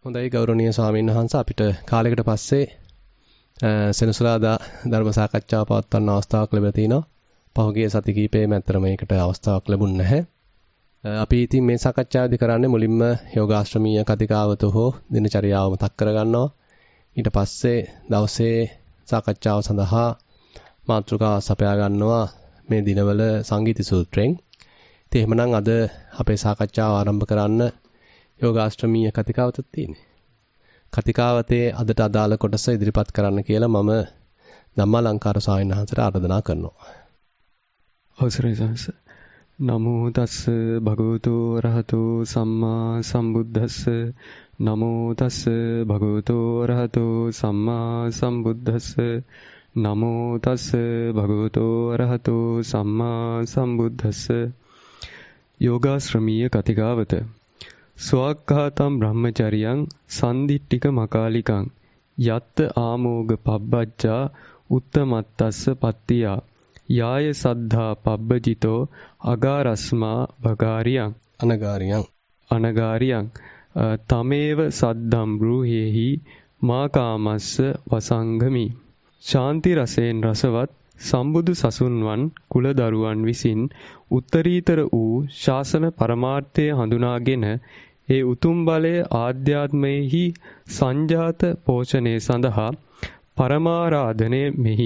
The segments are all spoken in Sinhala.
හොඳයි ගෞරවනීය ස්වාමීන් වහන්සේ අපිට කාලයකට පස්සේ සෙනසුරාදා ධර්ම සාකච්ඡාව පවත්වන්න අවස්ථාවක් ලැබලා තිනවා. පහුගිය සති කිහිපෙම ඇත්තට මේකට අවස්ථාවක් ලැබුණ නැහැ. අපි ඉතින් මේ සාකච්ඡාවේදී කරන්නේ මුලින්ම යෝගාශ්‍රමීය කතිකාවත හෝ දිනචරියාව මතක් කරගන්නවා. ඊට පස්සේ දවසේ සාකච්ඡාව සඳහා මාතෘකාව සපයා ගන්නවා මේ දිනවල සංගීති සූත්‍රයෙන්. ඉතින් එහෙමනම් අද අපේ සාකච්ඡාව ආරම්භ කරන්න යෝගාශ්‍රමීය කතිකාවත තියෙන්නේ. කතිකාවතේ අදට අදාළ කොටස ඉදිරිපත් කරන්න කියලා මම ධම්මාලංකාර ස්වාමීන් වහන්සේට ආරාධනා කරනවා. අවසරයි සම්ස. නමෝ තස්ස භගවතු රහතු සම්මා සම්බුද්දස්ස නමෝ තස්ස භගවතු රහතු සම්මා සම්බුද්දස්ස නමෝ තස්ස භගවතු රහතු සම්මා සම්බුද්දස්ස. යෝගාශ්‍රමීය කතිකාවත ස්වාක්ඛාතම් බ්‍රහ්මචරියං සන්දිට්ඨික මකාලිකං යත්ත ආමෝග පබ්බජ්ජා උත්තමත්තස්ස පත්තියා යාය සද්ධා පබ්බජිතෝ අගාරස්මා භගාරියං අනගාරියං තමේව සද්ධම් බ්‍රූහෙහි මා කාමස්ස වසංගමි. ශාන්ති රසයෙන් රසවත් සම්බුදු සසුන්වන් කුලදරුවන් විසින් උත්තරීතර වූ ශාසන පරමාර්ථය හඳුනාගෙන ඒ උතුම් බලය ආධ්‍යාත්මයෙහි සංජාත පෝෂණය සඳහා පරමාරාධනය මෙහි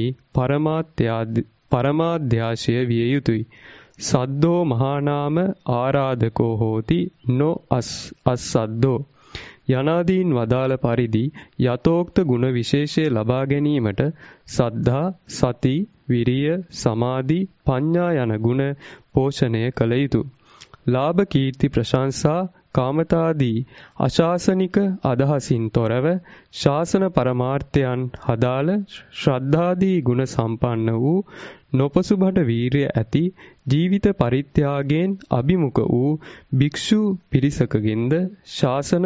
පරමාධ්‍යාශය විය යුතුය. සද්දෝ මහානාම ආරාධකෝ හෝති නො අස්සද්දෝ යනාදීන් වදාළ පරිදි යතෝක්ත ගුණ විශේෂය ලබා ගැනීමට සද්ධා, සති, විරිය, සමාධි, පඤ්ඤා යන ගුණ පෝෂණය කළ යුතුය. ලාභ, කීර්ති, ප්‍රශංසා, කාමතාදී අශාසනික අදහසින් තොරව ශාසන පරමාර්ථයන් හදාළ ශ්‍රද්ධාදී ගුණ සම්පන්න වූ නොපසුබට වීරිය ඇති ජීවිත පරිත්‍යාගයෙන් අභිමුඛ වූ භික්ෂු පිරිසකගෙන්ද ශාසන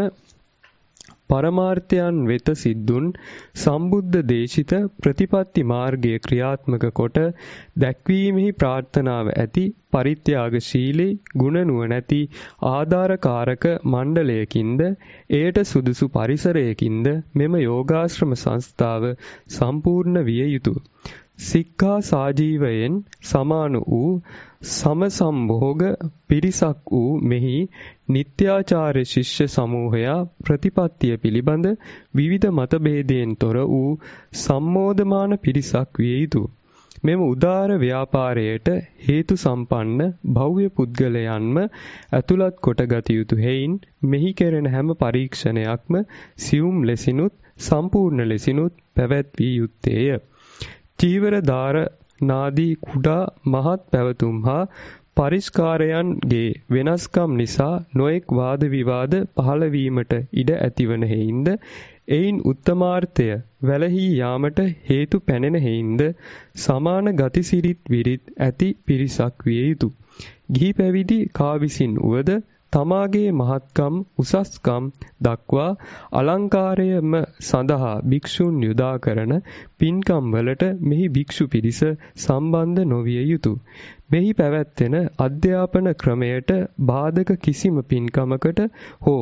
පරමාර්ථයන් වෙත සිද්ධුන් සම්බුද්ධ දේශිත ප්‍රතිපත්ති මාර්ගයේ ක්‍රියාත්මක කොට දැක්වීමෙහි ප්‍රාර්ථනාව ඇති පරිත්‍යාගශීලී ගුණ නුවණැති ආධාරකාරක මණ්ඩලයකින්ද එයට සුදුසු පරිසරයකින්ද මෙම යෝගාශ්‍රම සංස්ථාව සම්පූර්ණ විය යුතුය. සික්ඛා සාජීවයෙන් සමාන වූ සමසම්භෝග පිරිසක් වූ මෙහි නිත්‍යාචාර්ය ශිෂ්‍ය සමූහයා ප්‍රතිපත්තිය පිළිබඳ විවිධ මතභේදයෙන් තොර වූ සම්මෝධමාන පිරිසක් විය යුතුය. මෙම උදාර ව්‍යාපාරයට හේතු සම්පන්න භව්‍ය පුද්ගලයන්ම ඇතුළත් කොට ගත යුතු හේයින් මෙහි කෙරෙන හැම පරීක්ෂණයක්ම සියුම් ලෙසිනුත් සම්පූර්ණ ලෙසිනුත් පැවැත්විය යුත්තේය. චීවර දාර නාදී කුඩා මහත් පැවතුම් හා පරිස්කාරයන්ගේ වෙනස්කම් නිසා නොඑක් වාද විවාද පහළ වීමට ඉඩ ඇතිවන හේයින්ද එයින් උත්තමාර්ථය වැළහී යාමට හේතු පැනෙන හේයින්ද සමාන ගතිසිරිත් විරිත් ඇති පිරිසක් විය යුතුය. ගිහි පැවිදි කා විසින් උවද තමාගේ මහත්කම් උසස්කම් දක්වා අලංකාරයම සඳහා භික්ෂුන් යොදා කරන පින්කම් වලට මෙහි භික්ෂු පිරිස සම්බන්ධ නොවිය යුතුය. මෙහි පැවැත්වෙන අධ්‍යාපන ක්‍රමයට බාධක කිසිම පින්කමකට හෝ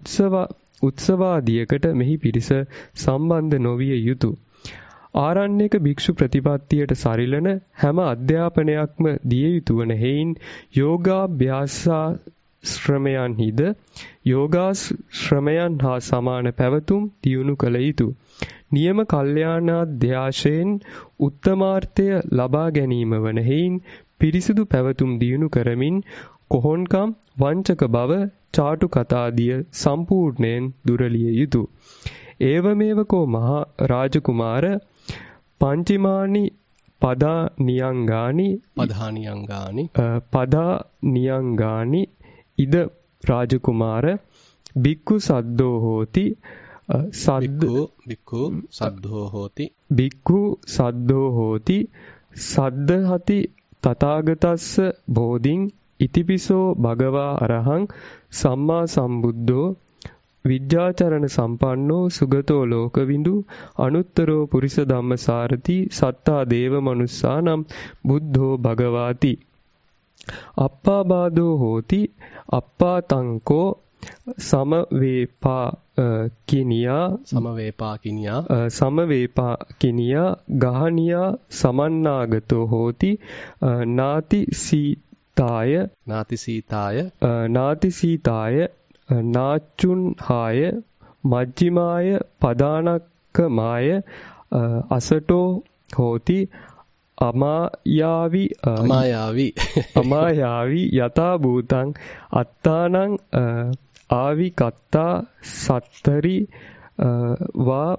උත්සවාදියකට මෙහි පිරිස සම්බන්ධ නොවිය යුතුය. ආරණ්‍යක භික්ෂු ප්‍රතිපත්තියට සරිලන හැම අධ්‍යාපනයක්ම දිය යුතු වන හේයින් යෝගාභ්‍යාසා ශ්‍රමයන්හිද යෝගාශ්‍රමයන් හා සමාන පැවතුම් දියුණු කළ යුතුය. නියම කල්යාණාධ්‍යාශයෙන් උත්තමාර්ථය ලබා ගැනීම වන හේයින් පිරිසිදු පැවතුම් දියුණු කරමින් කොහොන්කම් වංචක බව චාටු කතාදිය සම්පූර්ණයෙන් දුරලිය යුතුය. ඒවමේවකෝ මහා රාජකුමාර පංචමානි පදානියංගානි ඉද රාජකුමාර බික්ඛු සද්දෝ හෝති බික්ඛු සද්දෝ හෝති සද්දහති තථාගතස්ස බෝධින් ඉතිපිසෝ භගවා අරහං සම්මා සම්බුද්ධෝ විද්‍යාචරණ සම්පන්නෝ සුගතෝ ලෝකවිඳු අනුත්තරෝ පුරිස ධම්මසාරති සත්තා දේව මනුස්සානම් බුද්ධෝ භගවාති අප්පාබාධෝ හෝති අප්පාතංකෝ සමවේපාකිනියා ගහනියා සමන්නාගතෝ හෝති නාති සීතාය නාචුන්හාය මජ්ජිමාය පදානක්කමාය අසටෝ හෝති අමායාවි යතා භූතං අත්තානං ආවිකත්තා සත්තරි වා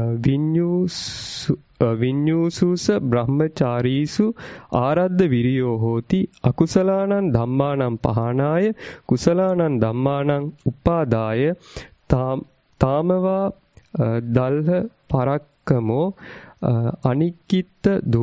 විඤ්ඤූසුස බ්‍රහ්මචාරීසු ආරද්ධ විරියෝ හෝති අකුසලානං ධම්මානං පහනාය කුසලානං ධම්මානං උපාදාය තාමවා දල්හ පරක්කමෝ අනික්කිත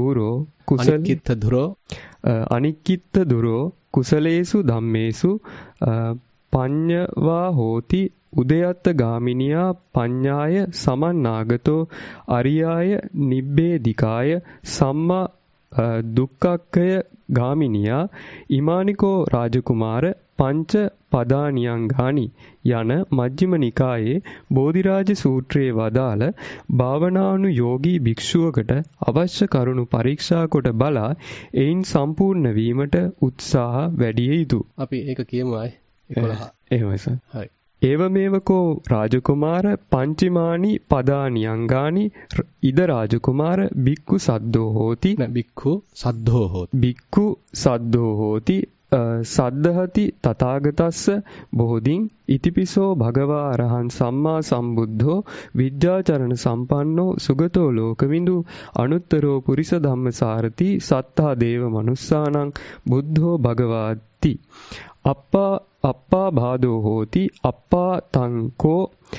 දුරෝ කුසලේසු ධම්මේසු පඤ්ඤවා හෝති උදයත්ත ගාමිනියා පඤ්ඤාය සමන්නාගතෝ අරියාය නිබ්බේධිකාය සම්මා දුක්ඛක්ඛය ගාමිනියා ඉමානිකෝ රාජකුමාර පංච පදානියංගානි යන මජ්ක්‍ධිම නිකායේ බෝධිරාජ සූත්‍රයේ වදාළ භාවනානු යෝගී භික්ෂුවකට අවශ්‍ය කරුණු පරීක්ෂා කොට බලා එයින් සම්පූර්ණ වීමට උත්සාහ වැඩි යුතුය. අපි ඒක කියමු අය 11. එහෙමයි සර්. හරි. ඒවමේවකෝ රාජකුමාර පංචමානි පදානියංගානි ඉද රාජකුමාර බික්ඛු සද්දෝ හෝති බික්ඛු සද්දෝ හෝති සද්දහති තථාගතස්ස බෝධින් ඉතිපිසෝ භගවා අරහං සම්මා සම්බුද්ධෝ විද්‍යාචරණ සම්පන්නෝ සුගතෝ ලෝකවිඳු අනුත්තරෝ පුරිස ධම්මසාරති සත්තා දේව මනුස්සානං බුද්ධෝ භගවාති අප්පා භාදෝ හෝති අප්පා තංකෝ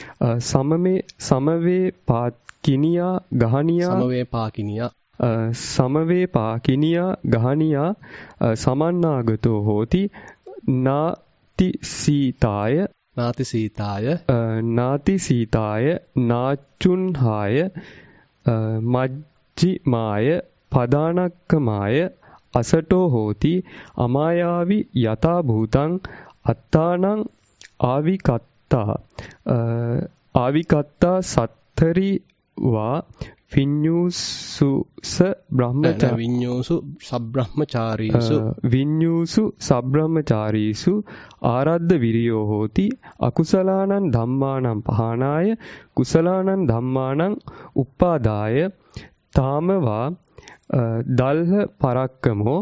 සමවේ පාකිනියා ගහනියා සමන්නාගතෝ හෝති නාති සීතාය නාචුන්හාය මජ්ජිමාය පදානක්කමාය අසටෝ හෝති අමායාවි යතා භූතං අත්තානං ආවිකත්තා සත්තරි වා විඤ්ඤූසු සබ්‍රහ්මචාරීසු ආරද්ධ විරියෝ හෝති අකුසලානං ධම්මානං පහනාය කුසලානං ධම්මානං උපාදාය තාමවා දල්හ පරක්කමෝ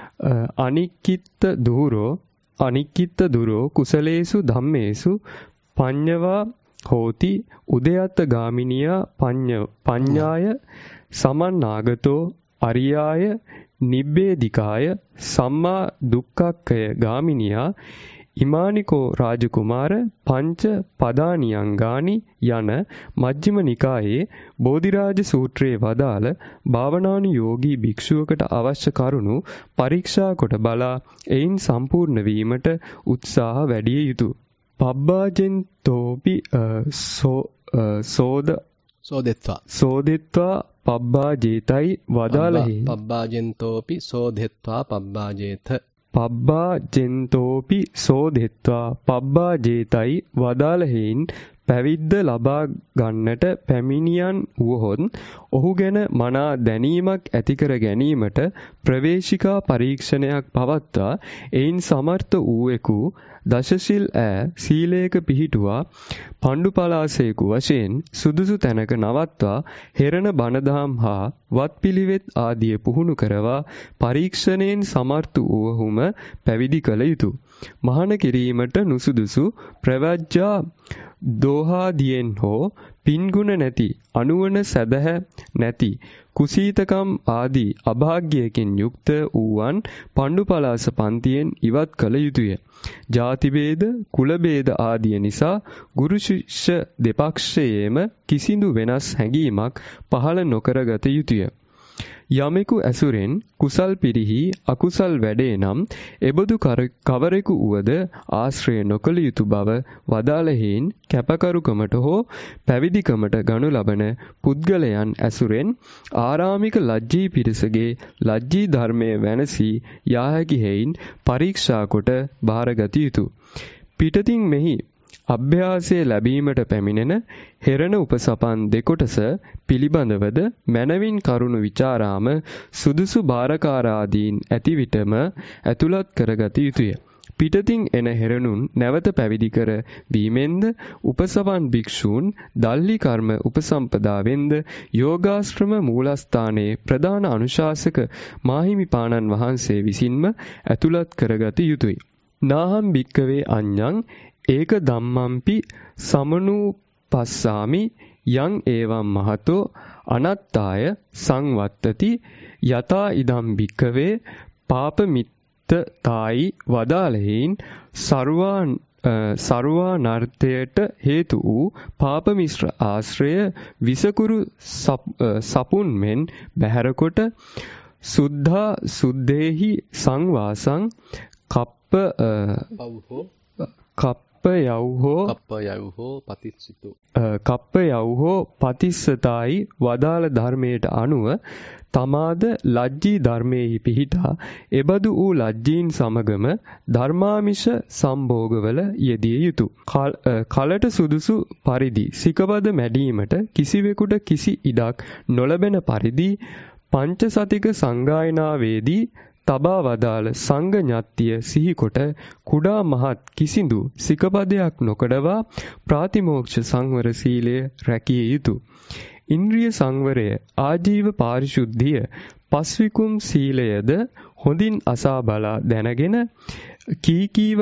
අනික්කිත දුරෝ කුසලේසු ධම්මේසු පඤ්ඤවා හෝති උදයත්ත ගාමිනියා පඤ්ඤාය සමන්නාගතෝ අරියාය නිබ්බේධිකාය සම්මා දුක්ඛක්ඛය ගාමිනියා ඉමානිකෝ රාජකුමාර පංච පදානියංගානි යන මජ්ක්‍ධිම නිකායේ බෝධිරාජ සූත්‍රයේ වදාළ භාවනානු යෝගී භික්ෂුවකට අවශ්‍ය කරුණු පරීක්ෂා කොට බලා එයින් සම්පූර්ණ වීමට උත්සාහ වැඩි යුතුය. පබ්බාජෙන්තෝපි සෝදෙත්වා පබ්බාජේතයි වදාළෙහි පබ්බාජෙන්තෝපි සෝදෙත්වා පබ්බාජේත පබ්බාජෙන්තෝපි සෝදෙත්වා පබ්බාජේතයි වදාළෙහින් පැවිද්ද ලබා ගන්නට පැමිණියන් වුවහොත් ඔහු ගැන මනා දැනීමක් ඇති කර ගැනීමට ප්‍රවේශිකා පරීක්ෂණයක් පවත්වා එයින් සමර්ථ වූවෙකු දශසිල් සීලයක පිහිටුවා පණ්ඩු පලාසේකු වශයෙන් සුදුසු තැනක නවත්වා හෙරණ බණදහම් හා වත්පිළිවෙත් ආදිය පුහුණු කරවා පරීක්ෂණයෙන් සමර්ථ වූවහුම පැවිදි කළ යුතුය. මහාන කිරීමට නුසුදුසු ප්‍රවජ්ජා දෝහාදියෙන් හෝ පින්ගුණ නැති අනුවන සැදැහැ නැති කුසීතකම් ආදී අභාග්‍යයකින් යුක්ත වූවන් පණ්ඩු පලාස පන්තියෙන් ඉවත් කළ යුතුය. ජාති ભેද කුල ભેද ආදිය නිසා ගුරු ශිෂ්‍ය දෙපක්ෂයේම කිසිදු වෙනස් හැඟීමක් පහළ නොකරගත යුතුය. යමෙකු ඇසුරෙන් කුසල් පිරිහි අකුසල් වැඩේ නම් එබඳු කවරෙකු වුවද ආශ්‍රය නොකළ යුතු බව වදාළෙහින් කැපකරුකමට හෝ පැවිදිකමට ගනු ලබන පුද්ගලයන් ඇසුරෙන් ආරාමික ලජ්ජී පිරිසගේ ලජ්ජී ධර්මයේ වෙනසී යා හැකි හේයින් පරීක්ෂා කොට බාරගත යුතුය. පිටතින් මෙහි අභ්‍යාසයේ ලැබීමට පැමිණෙන හෙරණ උපසපන් දෙකොටස පිළිබඳවද මනවින් කරුණු විචාරාම සුදුසු බාරකාරාදීන් ඇති විටම ඇතුළත් කරගත යුතුය. පිටතින් එන හෙරණුන් නැවත පැවිදි කර වීමෙන්ද උපසපන් භික්ෂූන් දල්හි කර්ම උපසම්පදාවෙන්ද යෝගාශ්‍රම මූලස්ථානයේ ප්‍රධාන අනුශාසක මාහිමිපාණන් වහන්සේ විසින්ම ඇතුළත් කරගත යුතුය. නාහම් භික්කවේ අඤ්ඤං ඒක ධම්මම්පි සමනූපස්සාමි යං ඒවම් මහතෝ අනත්තාය සංවත්තති යතා ඉදම් භික්කවේ පාපමිත්තතායි වදාළෙහින් සර්වානර්ථයට හේතු වූ පාපමිශ්‍ර ආශ්‍රය විසකුරු සපුන් මෙන් බැහැරකොට සුද්ධා සුද්ධේහි සංවාසං කප්ප යව්හෝ පතිස්සතායි වදාළ ධර්මයට අනුව තමාද ලජ්ජී ධර්මයේහි පිහිටා එබඳු වූ ලජ්ජීන් සමගම ධර්මාමිෂ සම්භෝගවල යෙදිය යුතුය. කලට සුදුසු පරිදි සිකපද මැඩීමට කිසිවෙකුට කිසි ඉඩක් නොලැබෙන පරිදි පංචසතික සංගායනාවේදී තබා වදාළ සංඝ ඥාත්තිය සිහිකොට කුඩා මහත් කිසිදු සිකපදයක් නොකඩවා ප්‍රාතිමෝක්ෂ සංවර සීලය රැකිය යුතුය. ඉන්ද්‍රිය සංවරය, ආජීව පාරිශුද්ධිය, පස්විකුම් සීලයද හොඳින් අසා බලා දැනගෙන කීකීව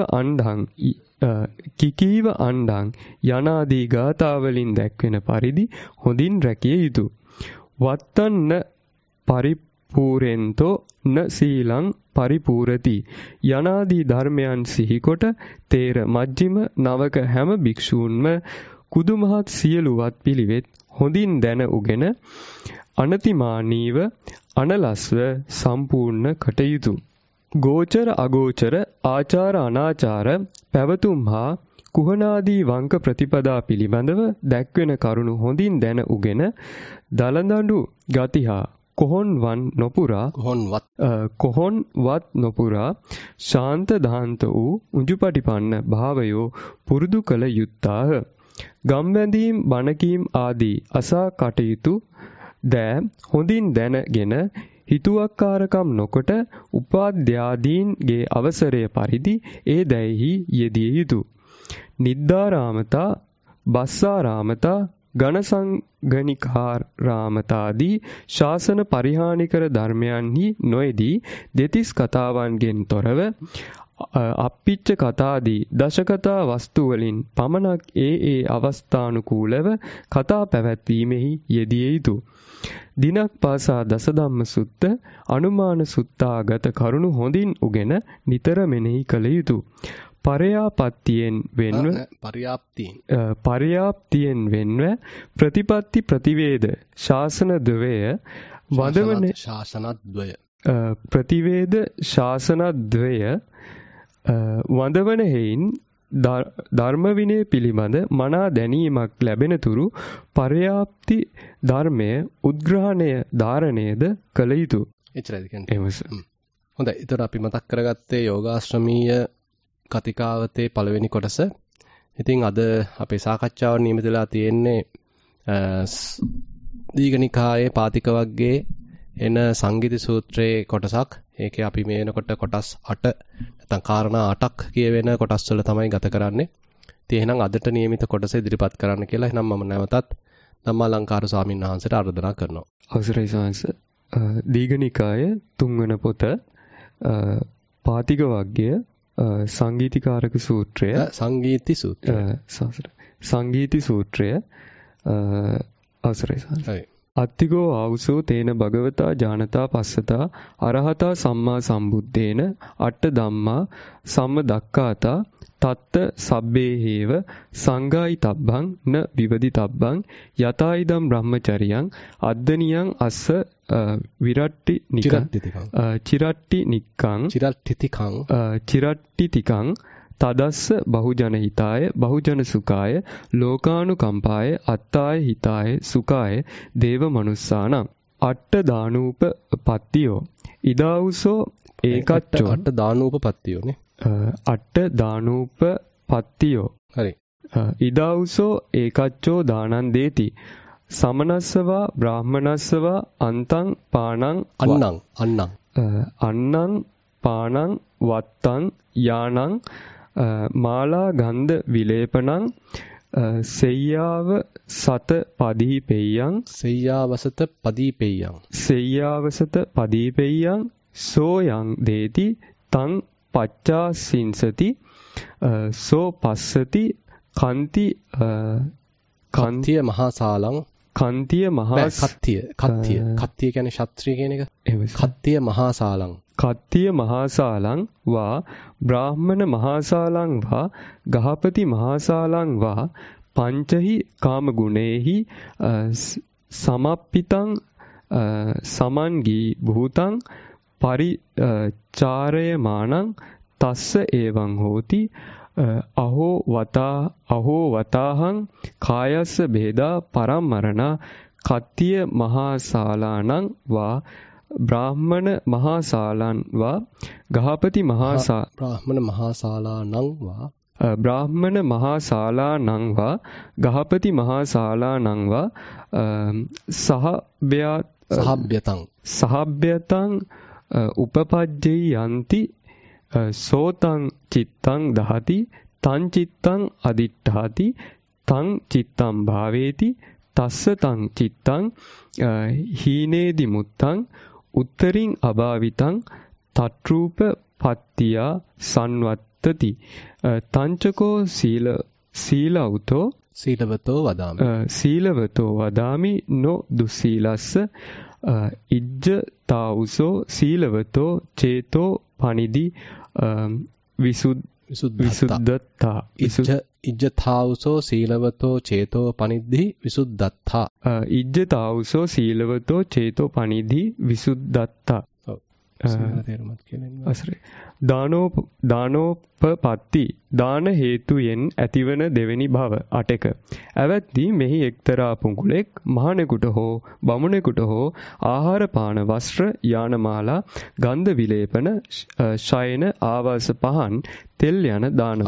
අණ්ඩං යනාදී ගාථාවලින් දැක්වෙන පරිදි හොඳින් රැකිය යුතුය. වත්තන්න පරිපූරෙන්තෝ න සීලං පරිපූරති යනාදී ධර්මයන් සිහිකොට තේර මජ්ජිම නවක හැම භික්ෂූන්ම කුදුමහත් සියලුවත් පිළිවෙත් හොඳින් දැන උගෙන අනතිමානීව අනලස්ව සම්පූර්ණ කටයුතු. ගෝචර අගෝචර ආචාර අනාචාර පැවතුම් හා කුහනාදී වංක ප්‍රතිපදා පිළිබඳව දැක්වෙන කරුණු හොඳින් දැන උගෙන දලදඬු ගති හා කොහොන්වත් නොපුරා ශාන්ත දාන්ත වූ උජුපටිපන්න භාවයෝ පුරුදු කළ යුත්තාහ. ගම්බැඳීම් බණකීම් ආදී අසා කටයුතු දෑ හොඳින් දැනගෙන හිතුවක්කාරකම් නොකොට උපාධ්‍යාදීන්ගේ අවසරය පරිදි ඒ දැයෙහි යෙදිය යුතුය. නිද්දාරාමතා, බස්සාරාමතා, ගණසංගනිකාරාමතාදී ශාසන පරිහානිකර ධර්මයන්හි නොයදී දෙතිස් කතාවන්ගෙන් තොරව අප්පිච්ච කතාදී දශකතා වස්තු වලින් පමණක් ඒ අවස්ථානුකූලව කතා පැවැත්වීමෙහි යෙදිය යුතුය. දිනක් පාසා දසධම්ම සුත්ත, අනුමාන සුත්තාගත කරුණු හොඳින් උගෙන නිතර මෙනෙහි කළ යුතුය. පර්යාප්තියෙන් වෙන්ව ප්‍රතිපත්ති ප්‍රතිවේද ශාසනද්වය ප්‍රතිවේද ශාසනද්වය වඳවන හේයින් ධර්ම විනය පිළිබඳ මනා දැනීමක් ලැබෙන තුරු පර්යාප්ති ධර්මය උද්ග්‍රහණය ධාරණයද කළ යුතුය. එච්චරයි කියන්නේ. හොඳයි. ඒතර අපි මතක් කරගත්තේ යෝගාශ්‍රමීය කතිකාවතේ පළවෙනි කොටස. ඉතින් අද අපේ සාකච්ඡාවට නියමිත වෙලා තියෙන්නේ දීඝනිකායේ පාතික වර්ගයේ එන සංගීති සූත්‍රයේ කොටසක්. ඒකේ අපි මේ වෙනකොට කොටස් 8 නැත්නම් කාරණා 8ක් කියවෙන කොටස් වල තමයි ගත කරන්නේ. ඉතින් එහෙනම් අදට නියමිත කොටස ඉදිරිපත් කරන්න කියලා එහෙනම් මම නැවතත් ධම්මාලංකාර ස්වාමීන් වහන්සේට ආරාධනා කරනවා. අවසරයි සාංශ. දීඝනිකායේ 3 වෙනි පොත පාතික වර්ගයේ සංගීතිකාරක සූත්‍රය සංගීති සූත්‍රය අවසරයි සාංශ. අත්තිගෝ ආවුසෝ තේන භගවතා ජානතා පස්සතා අරහතා සම්මා සම්බුද්දේන අට්ඨ ධම්මා සම්මදක්ඛාතා තත්ත සබ්බේහේව සංගායි තබ්බං න විවදි තබ්බං යතායිදම් බ්‍රහ්මචරියං අද්දනියං අස්ස චිරට්ටිතිකං තදස්ස බහුජන හිතාය බහුජන සුඛාය ලෝකානුකම්පාය අත්තාය හිතාය සුඛාය දේව මනුස්සානං අට්ඨ දානූප පත්තියෝ ඉදාවුසෝ ඒකච්චෝ අට්ඨ දානූප පත්තියෝනේ අට්ඨ දානූප පත්තියෝ හරි ඉදාවුසෝ ඒකච්චෝ දානං දේති සමනස්සවා බ්‍රාහ්මනස්සවා අන්තං පානං අන්නං පානං වත්තං යානං මාලා ගන්ධ විලේපනං සෙය්‍යාව සත පදීපෙය්‍යං සෝයං දේති තං පච්චා සින්සති සෝ පස්සති කන්තිය මහාසාලං කත්තිය කියන්නේ ශාස්ත්‍රීය කියන එක. කත්තිය මහාසාලං වා බ්‍රාහ්මණ මහාසාලං වා ගහපති මහාසාලං වා පංචහි කාම ගුණේහි සමප්පිතං සමන්ගී භූතං පරිචාරයමානං තස්ස එවං හෝති අහෝ වතාහං කායස්ස බේදා පරම්මරණ කත්තිය මහාසාලානං වා බ්‍රාහ්මණ මහාසාලං වා ගහපති බ්‍රාහ්මණ මහාසාලානං වා ගහපති මහාසාලානං වා සහබ්යතං උපපජ්ජේ යන්ති සෝතං චිත්තං දහති තං චිත්තං අදිට්ඨාති තං චිත්තං භාවේති තස්ස තං චිත්තං හීනේදි මුත්තං උත්තරින් අභාවිතං තත්රූප පත්තියා සංවත්තති තංචකෝ සීලවතෝ වදාමි නො දුස්සීලස්ස ඉජ්ජතාවුසෝ සීලවතෝ චේතෝ පනිදි විසුද්ධත්තා ඉජ්ජතාවුසෝ සීලවතෝ චේතෝ පනිද්දි විසුද්ධත්තා ඉජ්ජතාවුසෝ සීලවතෝ චේතෝ පනිද්දි විසුද්ධත්තා දානෝපපත්ති දාන හේතුයෙන් ඇතිවන දෙවෙනි භව 8ක ඇවැත්දී මෙහි එක්තරා පුඟුලෙක් මහණෙකුට හෝ බමුණෙකුට හෝ ආහාර පාන වස්ත්‍ර යානමාලා ගන්ධ විලේපන ශයන ආවාස පහන් තෙල් යන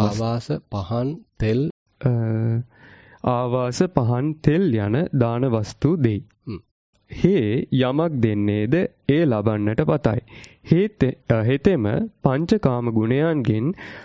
දාන වස්තු දෙයි. හේ යමක් දෙන්නේද ඒ ලබන්නට පතයි. හෙතෙම පංචකාම ගුණයන්ගෙන්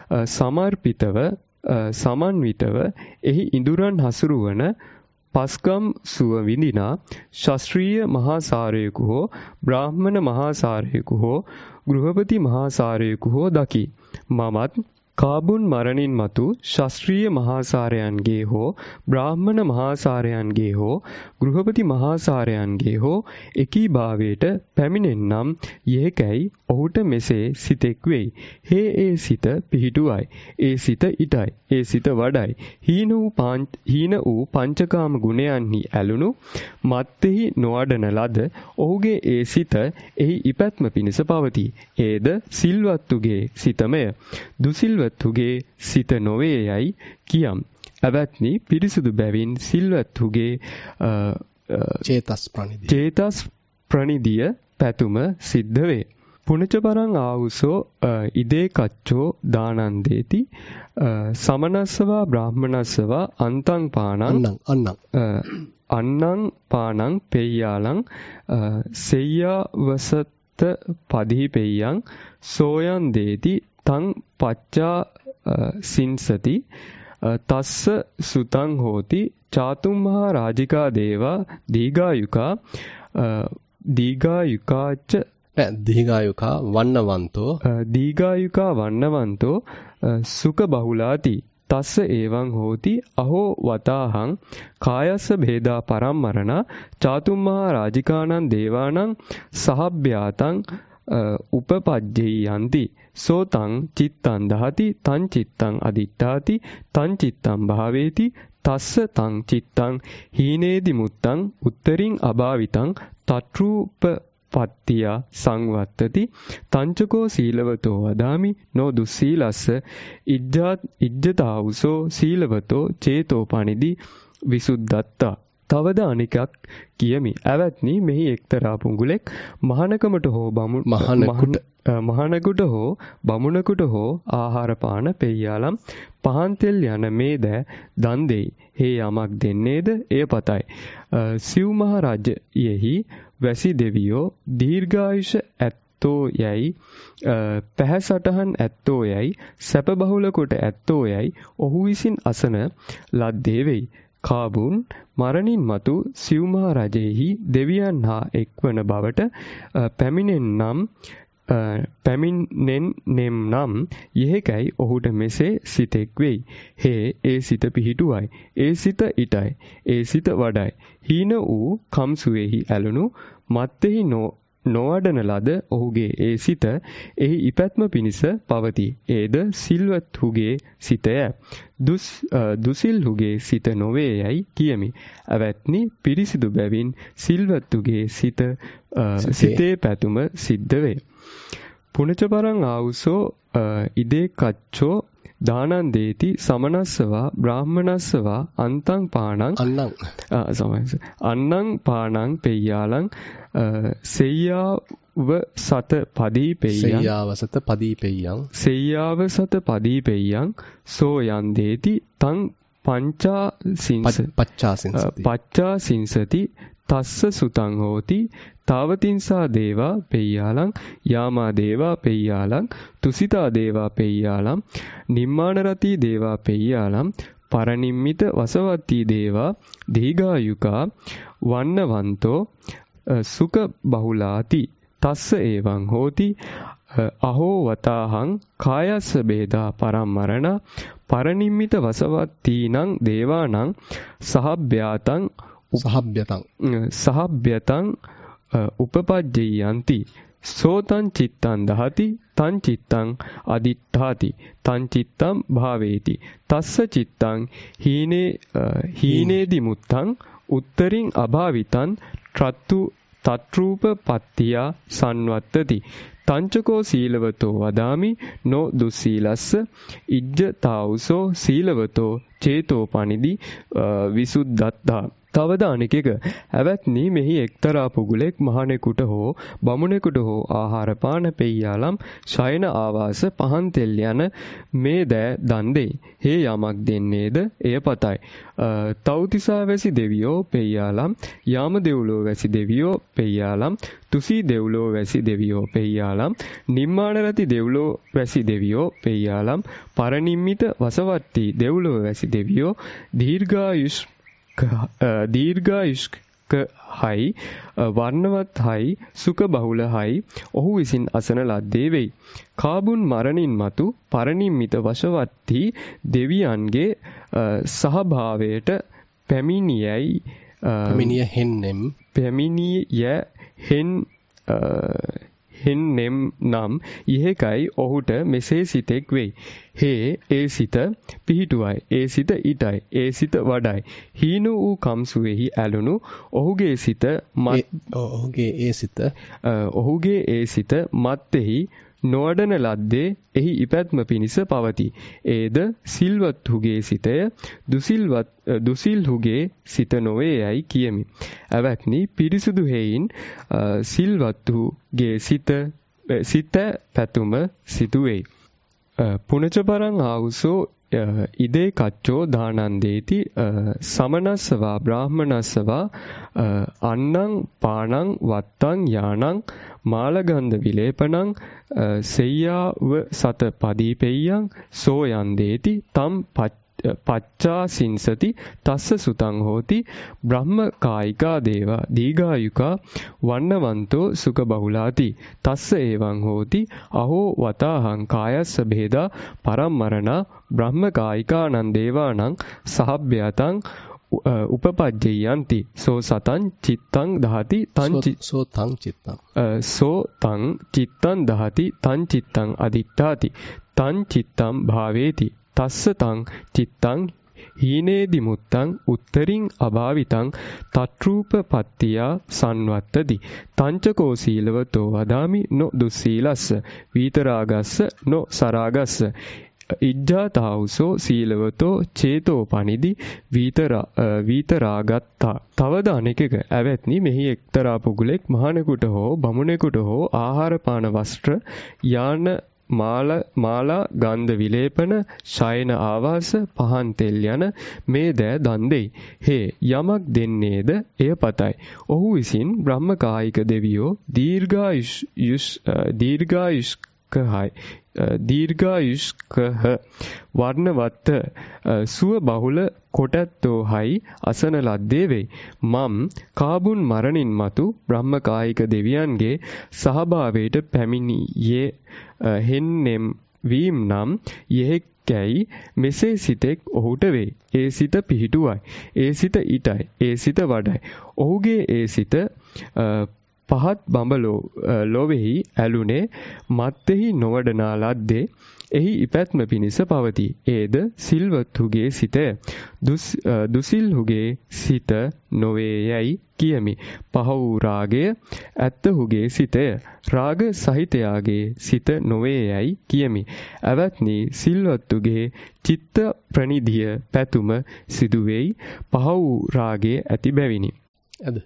සමන්විතව එහි ඉඳුරන් හසුරුවන පස්කම් සුව විඳිනා ශාස්ත්‍රීය මහාසාරයෙකු හෝ බ්‍රාහ්මණ මහාසාරයෙකු හෝ ගෘහපති මහාසාරයෙකු හෝ දකි. මමත් කාබුන් මරණින් මතු ශාස්ත්‍රීය මහාසාරයන්ගේ හෝ බ්‍රාහ්මණ මහාසාරයන්ගේ හෝ ගෘහපති මහාසාරයන්ගේ හෝ එකී භාවයට පැමිණෙන්නම් යේකැයි ඔහුට මෙසේ සිතෙක් වෙයි. ඒ සිත පිහිටුවයි. ඒ සිත ඉටයි. ඒ සිත වඩයි. හීන වූ පංචකාම ගුණයන්හි ඇලුණු මත්ෙහි නොවඩන ලද ඔහුගේ ඒ සිත එහි ඉපැත්ම පිණිස පවතී. ඒද සිල්වත්තුගේ සිතමය. දුසිල්වත්තුගේ සිත නොවේ යයි කියම්. ඇවැත්නි පිරිසුදු බැවින් සිල්වත්තුගේ චේතස් ප්‍රනිදිය පැතුම සිද්ධ වේ. පුනච පරං ආවුසෝ ඉදේ කච්චෝ දානං දේති සමනස්සවා බ්‍රාහ්මනස්සවා අන්තං පානං අන්නං පානං පෙය්‍යාලං සෙය්‍යාවසත පදීපෙය්‍යං සෝයං දේති තං පච්චා සින්සති තස්ස සුතං හෝති චාතුම්මහා රාජිකා දේවා දීඝායුකා වන්නවන්තෝ සුඛ බහුලාති තස්ස එවං හෝති අහෝ වතාහං කායස්ස භේදා පරම්මරණ චාතුම්මහා රාජිකානං දේවානං සහබ්භ්‍යාතං උපපජ්ජේ යන්ති සෝතං චිත්තං දහති තං චිත්තං අදිට්ඨාති තං චිත්තං භාවේති තස්ස තං චිත්තං හීනේදි මුත්තං උත්තරින් අභාවිතං තත්රූප පත්තියා සංවත්තති තංචකෝ සීලවතෝ වදාමි නෝ දුස්සීලස්ස ඉජ්ජතාවුසෝ සීලවතෝ චේතෝ පනිදි විසුද්ධත්තා තවද අනිකක් කියමි. ඇවත්නි මෙහි එක්තරා පුඟුලෙක් මහානකමට හෝ මහානකුට හෝ බමුණකුට හෝ ආහාර පාන පෙయ్యాලම් පහන් තෙල් යන මේ දෑ දන් දෙයි. හේ යමක් දෙන්නේද එය පතයි. සිව් මහ රජයෙහි වැසි දෙවියෝ දීර්ඝායුෂ ඇත්තෝ යයි පැහැසටහන් ඇත්තෝ යයි සැප බහුල කොට ඇත්තෝ යයි ඔහු විසින් අසන ලද්දේ වෙයි. කාබුන් මරණින් මතු සිව් මහ රජයෙහි දෙවියන් හා එක්වන බවට පැමිණෙන්නෙම් නම් යෙහෙකයි ඔහුට මෙසේ සිතෙක් වෙයි. හේ ඒ සිත පිහිටුවයි. ඒ සිත ඉටයි. ඒ සිත වඩයි. හීන වූ කම්සුවේහි ඇලුණු මත්තෙහි නොවඩන ලද ඔහුගේ ඒ සිත එහි ඉපැත්ම පිණිස පවතී. ඒද සිල්වත්හුගේ සිතය. දුසිල්හුගේ සිත නොවේ යයි කියමි. ඇවැත්නි පිරිසිදු බැවින් සිල්වත්හුගේ සිතේ පැතුම සිද්ධ වේ. පුනචපරං ආවුසෝ ඉදේ කච්චෝ දානං දේති සමනස්සවා බ්‍රාහ්මනස්සවා අන්තං පානං අන්නං පානං පෙయ్యాලං සෙය්‍යාව සත පදී පෙయ్యං සෝ යන් දේති තං පච්චාසින්සති තස්ස සුතං හෝති තාවතින්සා දේවා පෙయ్యాලං යාමා දේවා පෙయ్యాලං තුසිතා දේවා පෙయ్యాලං නිම්මානරති දේවා පෙయ్యాලං පරනිම්මිත වසවත්ති දේවා දීඝායුකා වන්නවන්තෝ සුඛ බහුලාති තස්ස එවං හෝති අහෝ වතාහං කායස්ස බේදා පරම්මරණ පරනිම්මිත වසවත්තීනං දේවානං සහබ්යතං උපපජ්ජයන්ති සෝතං චිත්තං දහති තං චිත්තං අදිත්තාති තං චිත්තං භාවේති තස්ස චිත්තං හීනේදි මුත්තං උත්තරින් අභාවිතං තත්රූප පත්තියා සන්වත්තති තංචකෝ සීලවතෝ වදාමි නෝ දුස්සීලස්ස ඉජ්ජතාවුසෝ සීලවතෝ චේතෝ පනිදි විසුද්ධත්තා. තවද අනෙකෙක ඇවැත්නි මෙහි එක්තරා පුගුලෙක් මහණෙකුට හෝ බමුණෙකුට හෝ ආහාර පාන පෙయ్యాලම් ශයන ආවාස පහන් තෙල් යන මේ දෑ දන් දෙයි. හේ යමක් දෙන්නේද එය පතයි. තව්තිසා වැසි දෙවියෝ පෙయ్యాලම් යාම දෙව්ලෝ වැසි දෙවියෝ පෙయ్యాලම් තුසී දෙව්ලෝ වැසි දෙවියෝ පෙయ్యాලම් නිම්මානරති දෙව්ලෝ වැසි දෙවියෝ පෙయ్యాලම් පරනිම්මිත වසවත්ති දෙව්ලෝ වැසි දෙවියෝ දීර්ඝායුෂ්ක හයි වර්ණවත් හයි සුඛ බහුල හයි ඔහු විසින් අසන ලද්දේ වෙයි. කාබුන් මරණින් මතු පරනිම්මිත වශවත්ති දෙවියන්ගේ සහභාවයට හෙන්නෙම් නම් යෙහෙකයි ඔහුට මෙසේ සිතෙක් වෙයි. හේ ඒ සිත පිහිටුවයි. ඒ සිත ඉටයි. ඒ සිත වඩයි. හීන වූ කම්සුවේහි ඇලුණු ඔහුගේ ඒ සිත මත්තෙහි නොවඩන ලද්දේ එහි ඉපැත්ම පිණිස පවති. ඒද සිල්වත්හුගේ සිතය දුසිල්හුගේ සිත නොවේ යයි කියමි. ඇවැත්නි පිරිසුදු හේයින් සිල්වත්හුගේ සිත පැතුම සිදුවෙයි. පුනචපරං ආවුසෝ ඉදේ කච්චෝ දානං දේති සමනස්සවා බ්‍රාහ්මනස්සවා අන්නං පානං වත්තං යානං මාලගන්ධ විලේපනං සෙය්‍යාව සත පදී පෙయ్యං සෝ යන් දේති තම් පච්චාසින්සති තස්ස සුතං හෝති බ්‍රහ්ම කායිකා දේවා දීඝායුකා වන්නවන්තෝ සුඛ බහුලාති තස්ස එවං හෝති අහෝ වතාහං කායස්ස බේදා පරම්මරණ බ්‍රහ්ම කායිකානං දේවානං සහබ්යතං උපපජ්ජයන්ති සෝ සතං චිත්තං දහති තං දහති තං චිත්තං අදිත්තාති තං චිත්තං භාවේති තස්ස තං චිත්තං හීනේදි මුත්තං උත්තරින් අභාවිතං තත්රූප පත්තියා සන්වත්තති තංචකෝ සීලවතෝ වදාමි නො දුස්සීලස්ස වීතරාගස්ස නො සරාගස්ස ඉජ්ජාතාවුසෝ සීලවතෝ චේතෝ පනිදි වීතරාගත්තා. තවද අනෙකක ඇවැත්නි මෙහි එක්තරා පුගුලෙක් මහණෙකුට හෝ බමුණෙකුට හෝ ආහාර පාන වස්ත්‍ර යාන මාලා ගන්ධ විලේපන ශයන ආවාස පහන් තෙල් යන මේ දෑ දන් දෙයි. හේ යමක් දෙන්නේද එය පතයි. ඔහු විසින් බ්‍රහ්මකායික දෙවියෝ දීර්ඝායුෂ්කහ වර්ණවත්ත සුව බහුල කොටැත්තෝහයි අසන ලද්දේ වෙයි. මම් කාබුන් මරණින් මතු බ්‍රහ්මකායික දෙවියන්ගේ සහභාවයට පැමිණියේ හෙන්නෙම් වීම නම් යෙහෙක්කැයි මෙසේ සිතෙක් ඔහුට වෙයි. ඒ සිත පිහිටුවයි. ඒ සිත ඊටයි. ඒ සිත වඩයි. ඔහුගේ ඒ සිත පහත් බඹලෝ ලොවේහි ඇලුනේ මත්ෙහි නොවඩනා ලද්දේ එහි ඉපැත්ම පිණිස පවතී. ඒද සිල්වත්හුගේ සිතය. දුසිල්හුගේ සිත නොවේ යැයි කියමි. පහ වූ රාගය ඇත්තහුගේ සිතය. රාග සහිතයාගේ සිත නොවේ යැයි කියමි. ඇවැත්නි සිල්වත්තුගේ චිත්ත ප්‍රනිධිය පැතුම සිදුවේයි පහ වූ රාගයේ ඇති බැවිනි. අද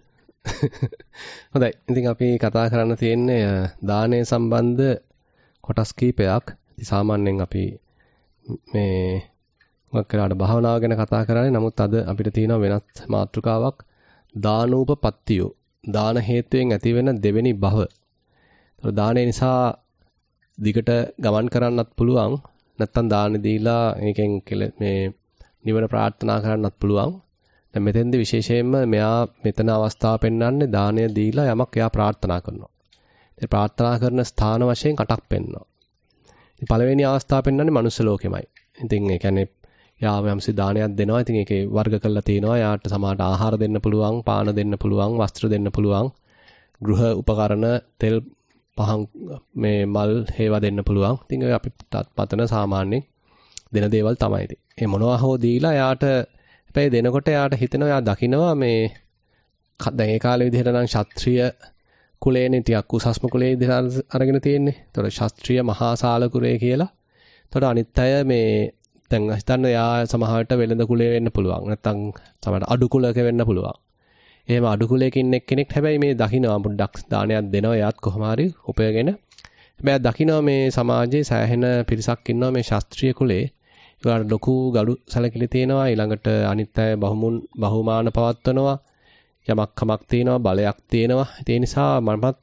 හොඳයි. ඉතින් අපි කතා කරන්න තියෙන්නේ දානය සම්බන්ධ කොටස් කීපයක්. සාමාන්‍යයෙන් අපි මේ මොකක් කරාට භාවනාව ගැන කතා කරන්නේ. නමුත් අද අපිට තියෙන වෙනත් මාතෘකාවක් දානූපපත්තියෝ. දාන හේතුවෙන් ඇතිවෙන දෙවෙනි භව. ඒතර දානය නිසා දිගට ගමන් කරන්නත් පුළුවන්. නැත්තම් දාන දීලා මේකෙන් මේ නිවන ප්‍රාර්ථනා කරන්නත් පුළුවන්. දැන් මෙතෙන්දී විශේෂයෙන්ම මෙයා මෙතන අවස්ථාව පෙන්වන්නේ දානය දීලා යමක් එයා ප්‍රාර්ථනා කරනවා. ඒ ප්‍රාර්ථනා කරන ස්ථාන වශයෙන් 8ක් පෙන්වනවා. ඉතින් පළවෙනි අවස්ථාව පෙන්වන්නේ මනුස්ස ලෝකෙමයි. ඉතින් ඒ කියන්නේ යාව යම්සි දානයක් දෙනවා. ඉතින් ඒකේ වර්ග කරලා තියෙනවා. යාට සමහරට ආහාර දෙන්න පුළුවන්, පාන දෙන්න පුළුවන්, වස්ත්‍ර දෙන්න පුළුවන්, ගෘහ උපකරණ, තෙල් පහන් මේ මල් හේවා දෙන්න පුළුවන්. ඉතින් ඒ අපි පතන සාමාන්‍යයෙන් දෙන දේවල් තමයි ඉතින්. ඒ මොනවා හෝ දීලා යාට හැබැයි දෙනකොට යාට හිතෙනවා යා දකිනවා මේ දැන් ඒ කාලේ විදිහට නම් ශාස්ත්‍රීය කුලේනේ ටිකක් උසස්ම කුලේ විදිහට අරගෙන තියෙන්නේ. ඒතකොට ශාස්ත්‍රීය මහා ශාල කුලේ කියලා. ඒතකොට අනිත් අය මේ දැන් හිතන්න යා සමහරට වෙළඳ කුලේ වෙන්න පුළුවන්. නැත්නම් සමහරට අඩු කුලයක වෙන්න පුළුවන්. එහෙම අඩු කුලයකින් ඉන්න කෙනෙක් හැබැයි මේ දකිනවා පොඩ්ඩක් දානයක් දෙනවා එයාත් කොහොම හරි උපයගෙන. හැබැයි දකිනවා මේ සමාජයේ සෑහෙන පිරිසක් ඉන්නවා මේ ශාස්ත්‍රීය කුලේ. ඒකට ලොකු gadu සැලකිලි තියෙනවා. ඊළඟට අනිත් අය බහුමාන පවත්වනවා. යමක් කමක් තියෙනවා, බලයක් තියෙනවා. ඒ නිසා මමත්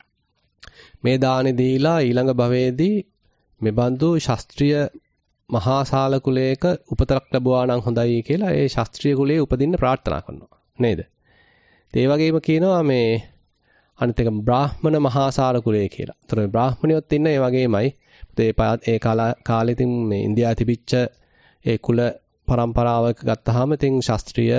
මේ දානි දීලා ඊළඟ භවයේදී මෙබඳු ශාස්ත්‍රීය මහා ශාල කුලයක උපතක් ලැබුවා නම් හොඳයි කියලා ඒ ශාස්ත්‍රීය කුලයේ උපදින්න ප්‍රාර්ථනා කරනවා. නේද? ඒ වගේම කියනවා මේ අනිත් එක බ්‍රාහ්මණ මහා ශාල කුලය කියලා. ඒතර බ්‍රාහ්මණයොත් ඉන්න ඒ වගේමයි. ඒ කාලේ ඉතින් මේ ඉන්දියාවේ තිබිච්ච ඒ කුල පරම්පරාවක ගත්තාම ඉතින් ශාස්ත්‍රීය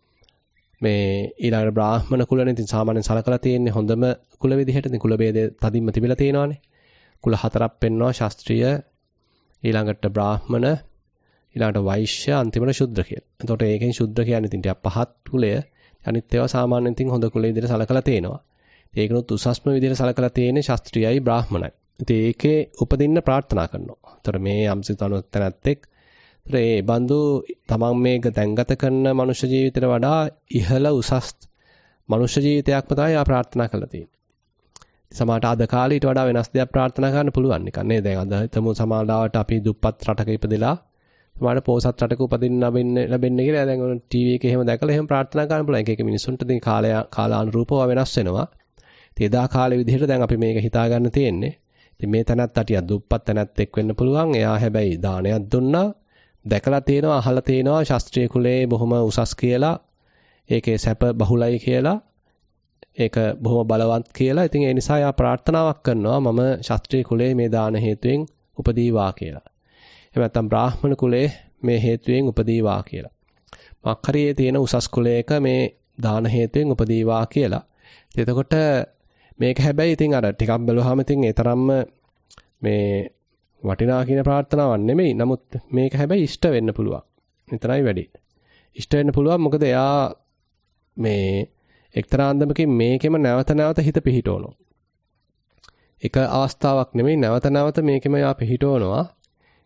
මේ ඊළඟ බ්‍රාහ්මණ කුලනේ ඉතින් සාමාන්‍යයෙන් සලකලා තියෙන්නේ හොඳම කුල විදිහට. ඉතින් කුල ભેදය තදින්ම තිබිලා තියෙනවානේ. කුල හතරක් පෙන්වනවා ශාස්ත්‍රීය, ඊළඟට බ්‍රාහ්මණ, ඊළඟට වෛශ්‍ය, අන්තිමට ශුද්‍ර කියලා. එතකොට ඒකෙන් ශුද්‍ර කියන්නේ ඉතින් ටිකක් පහත් කුලය. අනිත් ඒවා සාමාන්‍යයෙන් ඉතින් හොඳ කුල විදිහට සලකලා තියෙනවා. ඒකනොත් උසස්ම විදිහට සලකලා තියෙන්නේ ශාස්ත්‍රීයයි බ්‍රාහ්මණයි. ඉතින් ඒකේ උපදින්න ප්‍රාර්ථනා කරනවා. ඒතර මේ යම්සිතනොත් තැනැත්තෙක් ඒ බඳු තමන් මේක දැන්ගත කරන මනුෂ්‍ය ජීවිතයට වඩා ඉහළ උසස් මනුෂ්‍ය ජීවිතයක්ම තමයි ආ ප්‍රාර්ථනා කරලා තියෙන්නේ. සමහරට අද කාලේ ඊට වඩා වෙනස් දෙයක් ප්‍රාර්ථනා කරන්න පුළුවන් නිකන් නේ. දැන් අද හිතමු සමාජාවට අපි දුප්පත් රටක ඉපදෙලා සමහරට පොසත් රටක උපදින්න ලැබෙන්නේ කියලා දැන් ඔය ටීවී එකේ එහෙම දැකලා එහෙම ප්‍රාර්ථනා කරන්න පුළුවන්. එක එක මිනිස්සුන්ට ඉතින් කාලානුරූපව වෙනස් වෙනවා. ඉතින් එදා කාලේ විදිහට දැන් අපි මේක හිතා ගන්න තියෙන්නේ. ඉතින් මේ තැනත් අටිය දුප්පත් තැනත් එක් වෙන්න පුළුවන්. එයා හැබැයි දානයක් දුන්නා. දැකලා තියෙනවා, අහලා තියෙනවා ශාස්ත්‍රීය කුලයේ බොහොම උසස් කියලා. ඒකේ සැප බහුලයි කියලා. ඒක බොහොම බලවත් කියලා. ඉතින් ඒ නිසා යා ප්‍රාර්ථනාවක් කරනවා මම ශාස්ත්‍රීය කුලයේ මේ දාන හේතුවෙන් උපදීවා කියලා. එහෙම නැත්නම් බ්‍රාහ්මණ කුලයේ මේ හේතුවෙන් උපදීවා කියලා. මක්කරියේ තියෙන උසස් කුලයක මේ දාන හේතුවෙන් උපදීවා කියලා. එතකොට මේක හැබැයි ඉතින් අර ටිකක් බැලුවාම ඉතින් ඒ තරම්ම මේ වටිනා කියන ප්‍රාර්ථනාවක් නෙමෙයි. නමුත් මේක හැබැයි ඉෂ්ට වෙන්න පුළුවන්. එතරම්යි වැඩි. ඉෂ්ට වෙන්න පුළුවන් මොකද එයා මේ එක්තරා අන්දමකින් මේකෙම නැවත නැවත හිත පිහිටවනවා. එක අවස්ථාවක් නෙමෙයි නැවත නැවත මේකෙම එයා පිහිටවනවා.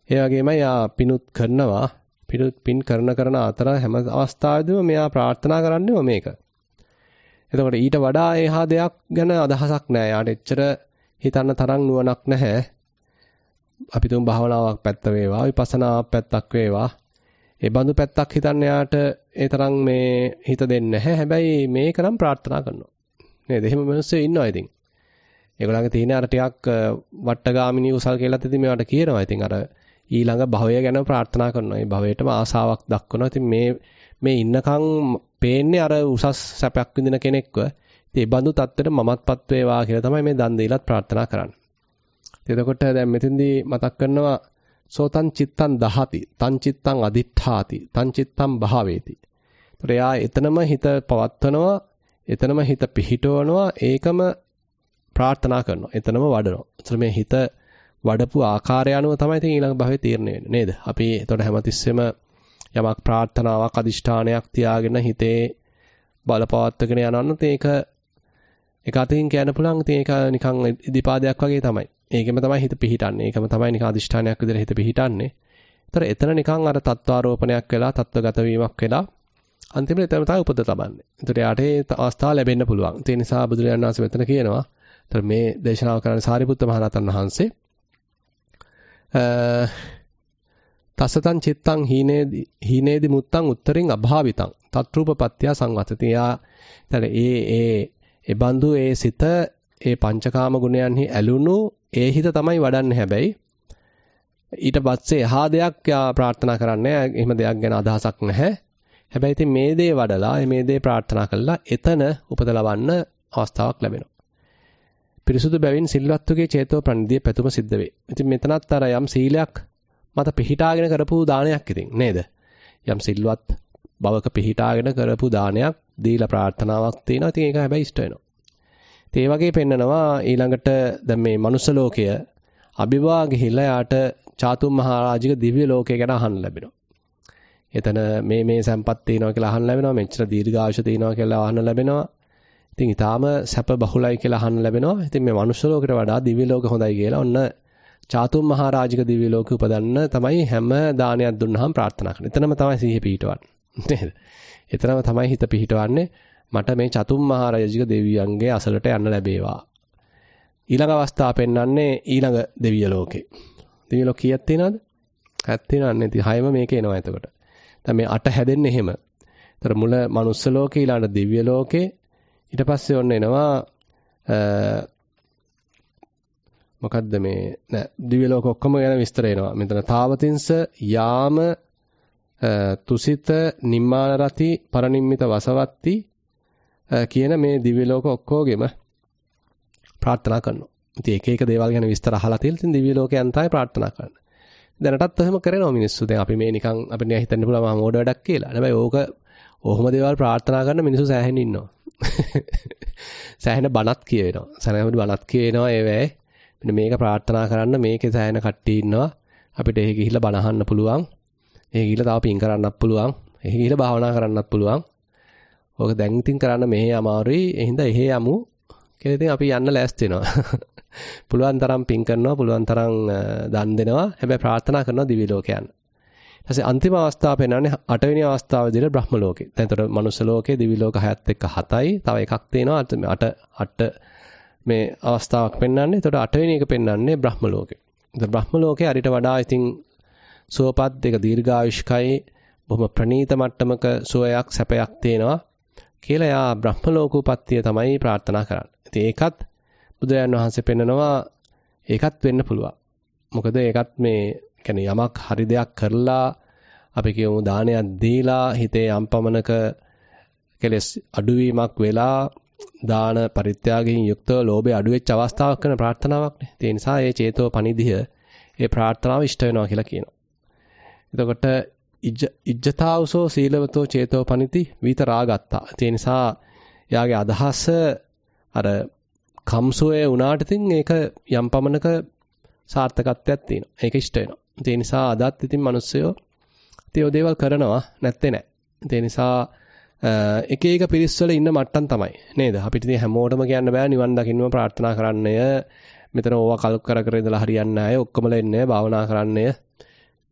ඒ වගේම යා පිනුත් කරනවා. පින් කරන අතර හැම අවස්ථාවෙදිම මෙයා ප්‍රාර්ථනා කරන්නේම මේක. එතකොට ඊට වඩා එහා දෙයක් ගැන අදහසක් නැහැ. යාට එච්චර හිතන්න තරම් නුවණක් නැහැ. අපි තුන් භාවනාවක් පැත්ත වේවා, විපස්සනාවක් පැත්තක් වේවා. ඒ බඳු පැත්තක් හිතන්න යාට ඒ තරම් මේ හිත දෙන්නේ නැහැ. හැබැයි මේක නම් ප්‍රාර්ථනා කරනවා. නේද? එහෙම මිනිස්සු ඉන්නවා ඉතින්. ඒගොල්ලන්ගේ තියෙන අර ටිකක් වට්ටගාමිනී උසල් කියලාත් ඉතින් මේවට කියනවා. ඉතින් අර ඊළඟ භවය ගැන ප්‍රාර්ථනා කරනවා. මේ භවයටම ආසාවක් දක්වනවා. ඉතින් මේ ඉන්නකම් පේන්නේ අර උසස් සැපයක් විඳින කෙනෙක්ව. ඉතින් ඒ බඳු තත්ත්වෙට මමත්පත් වේවා කියලා තමයි මේ දන් දීලත් ප්‍රාර්ථනා කරන්නේ. එතකොට දැන් මෙතෙන්දී මතක් කරනවා සෝතං චිත්තං දහති, තං චිත්තං අදිඨාති, තං චිත්තං භාවේති. ඒතර එයා එතනම හිත පවත්වනවා, එතනම හිත පිහිටවනවා, ඒකම ප්‍රාර්ථනා කරනවා. එතනම වඩනවා. ඒතර මේ හිත වඩපු ආකාරය අනුව තමයි ඉතින් ඊළඟ භවයේ තීරණය වෙන්නේ නේද? අපි එතකොට හැමතිස්සෙම යමක් ප්‍රාර්ථනාවක් අදිෂ්ඨානයක් තියාගෙන හිතේ බලපවත්වගෙන යනවා නම් ඒක අතින් කියන්න පුළුවන්. ඉතින් ඒක නිකන් ඉදිපාදයක් වගේ තමයි. ඒකෙම තමයි හිත පිහිටන්නේ. ඒකම තමයි නිකන් අදිෂ්ඨානයක් විදිහට හිත පිහිටන්නේ. ඒතර එතන නිකන් අර තත්වාරෝපණයක් වෙලා, තත්වගත වීමක් වෙලා අන්තිමට එතන තමයි උපත ලබන්නේ. ඒතර යාට ඒ අවස්ථාව ලැබෙන්න පුළුවන්. ඒ නිසා බුදුරජාණන් වහන්සේ මෙතන කියනවා. ඒතර මේ දේශනාව කරන්නේ සාරිපුත්ත මහ රහතන් වහන්සේ තසතං චිත්තං හීනේදි මුත්තං උත්තරින් අභාවිතං තත්රූපපත්‍ය සංවතති. ඒ බඳු ඒ සිත ඒ පංචකාම ගුණයන්හි ඇලුණු ඒ හිත තමයි වඩන්නේ. හැබැයි ඊට පස්සේ එහා දෙයක් ප්‍රාර්ථනා කරන්නේ එහෙම දෙයක් ගැන අදහසක් නැහැ. හැබැයි ඉතින් මේ දේ වඩලා මේ දේ ප්‍රාර්ථනා කළා එතන උපත ලබන්න අවස්ථාවක් ලැබෙනවා. පිරිසුදු බැවින් සිල්වත්තුගේ චේතෝ ප්‍රනිධිය පැතුම සිද්ධ වේ. ඉතින් මෙතනත් අර යම් සීලයක් මත පිහිටාගෙන කරපු දානයක් ඉතින් නේද? යම් සිල්වත් බවක පිහිටාගෙන කරපු දානයක් දීලා ප්‍රාර්ථනාවක් තියෙනවා. ඉතින් ඒක හැබැයි ඉෂ්ට වෙනවා. ඒ වගේ පෙන්නනවා ඊළඟට දැන් මේ මනුස්ස ලෝකය අභිවා ගිහිල්ලා යාට චාතුම් මහරජික දිව්‍ය ලෝකය ගැන අහන්න ලැබෙනවා. එතන මේ සම්පත් තියෙනවා කියලා අහන්න ලැබෙනවා. මෙච්චර දීර්ඝායුෂ තියෙනවා කියලා අහන්න ලැබෙනවා. ඉතින් ඊටාම සැප බහුලයි කියලා අහන්න ලැබෙනවා. ඉතින් මේ මනුස්ස ලෝකෙට වඩා දිව්‍ය ලෝක හොඳයි කියලා ඔන්න චාතුම් මහරජික දිව්‍ය ලෝකෙ උපදන්න තමයි හැම දානයක් දුන්නාම ප්‍රාර්ථනා කරන්නේ. එතනම තමයි සිහිය පිහිටවන්නේ. නේද? එතනම තමයි හිත පිහිටවන්නේ. මට මේ චතුම් මහරජික දෙවියන්ගේ අසලට යන්න ලැබේවා. ඊළඟ අවස්ථාව පෙන්වන්නේ ඊළඟ දිව්‍ය ලෝකේ. දිව්‍ය ලෝක කීයක් තියෙනවද? 7ක් තියෙනවන්නේ. ඉතින් 6ම මේකේ එනවා එතකොට. දැන් මේ 8 හැදෙන්නේ එහෙම. ඒතර මුල මනුස්ස ලෝකේ ඊළඟ දිව්‍ය ලෝකේ ඊට පස්සේ ඔන්න එනවා මොකද්ද මේ නෑ දිව්‍ය ලෝක ඔක්කොම ගැන විස්තර එනවා. මෙතන තාවතින්ස යාම තුසිත නිම්මාන රති පරිනිම්මිත වසවත්ති කියන මේ දිව්‍ය ලෝක ඔක්කොගෙම ප්‍රාර්ථනා කරනවා. ඉතින් එක එක දේවල් ගැන විස්තර අහලා තියෙන ඉතින් දිව්‍ය ලෝකයන් තමයි ප්‍රාර්ථනා කරන්නේ. දැනටත් එහෙම කරනවා මිනිස්සු. දැන් අපි මේ නිකන් අපිට හිතන්න පුළුවන් මෝඩ වැඩක් කියලා. හැබැයි ඕකම දේවල් ප්‍රාර්ථනා කරන මිනිස්සු සෑහෙන ඉන්නවා. සෑහෙන බණත් කියවෙනවා. සෑහෙන බණත් කියවෙනවා ඒ වෙයි. මෙන්න මේක ප්‍රාර්ථනා කරන්න මේකේ සෑහෙන කට්ටිය ඉන්නවා. අපිට එහෙ ගිහිල්ලා බණ අහන්න පුළුවන්. එහෙ ගිහිල්ලා තව පින් කරන්නත් පුළුවන්. එහෙ ගිහිල්ලා භාවනා කරන්නත් පුළුවන්. ඕක දැන් ඉතින් කරන්න මෙහෙ අමාරුයි. එහෙනම් එහෙ යමු කියලා ඉතින් අපි යන්න ලෑස්ති වෙනවා. පුළුවන් තරම් පින් කරනවා, පුළුවන් තරම් දන් දෙනවා. හැබැයි ප්‍රාර්ථනා කරනවා දිව්‍ය ලෝකයන්. ඊපස්සේ අන්තිම අවස්ථාව පෙන්වන්නේ 8 වෙනි අවස්ථාව විදිහට බ්‍රහ්ම ලෝකේ. දැන් ඒතර මනුස්ස ලෝකේ දිව්‍ය ලෝක 6ත් එක්ක 7යි. තව එකක් තියෙනවා 8 මේ අවස්ථාවක් පෙන්වන්නේ. ඒතර 8 වෙනි එක පෙන්වන්නේ බ්‍රහ්ම ලෝකේ. ඒතර බ්‍රහ්ම ලෝකේ හරියට වඩා ඉතින් සුවපත් දෙක දීර්ඝායුෂ්කයි බොහොම ප්‍රණීත මට්ටමක සුවයක් සැපයක් තියෙනවා කියලා යා බ්‍රහ්ම ලෝකෝපත්තිය තමයි ප්‍රාර්ථනා කරන්නේ. ඉතින් ඒකත් බුදුරජාණන් වහන්සේ පෙන්නනවා ඒකත් වෙන්න පුළුවන්. මොකද ඒකත් මේ කියන්නේ යමක් හරි දෙයක් කරලා අපි කියමු දානයක් දීලා හිතේ යම් පමණක කෙලස් අඩුවීමක් වෙලා දාන පරිත්‍යාගයෙන් යුක්තව ලෝභය අඩු වෙච්ච අවස්ථාවක් කරන ප්‍රාර්ථනාවක් නේ. ඒ නිසා මේ චේතෝ පනිදිය ඒ ප්‍රාර්ථනාව ඉෂ්ට වෙනවා කියලා කියනවා. එතකොට ඉජ්ජතාවසෝ සීලවතෝ චේතෝ පනිති විතරාගත්තා. ඒ නිසා එයාගේ අදහස අර කම්සෝයේ උනාට ඉතින් ඒක යම් පමණක සාර්ථකත්වයක් තියෙනවා. ඒක ඉෂ්ට වෙනවා. ඒ නිසා අදත් ඉතින් මිනිස්සුયો ඒ දේවල් කරනවා නැත්තේ නෑ. ඒ නිසා එක එක පිරිස්වල ඉන්න මට්ටම් තමයි නේද? අපිට ඉතින් හැමෝටම කියන්න බෑ නිවන් දකින්නම ප්‍රාර්ථනා කරන්නය. මෙතන ඕවා කල් කර ඉඳලා හරියන්නේ නැහැ. ඔක්කොමලා ඉන්නේ භාවනා කරන්නය.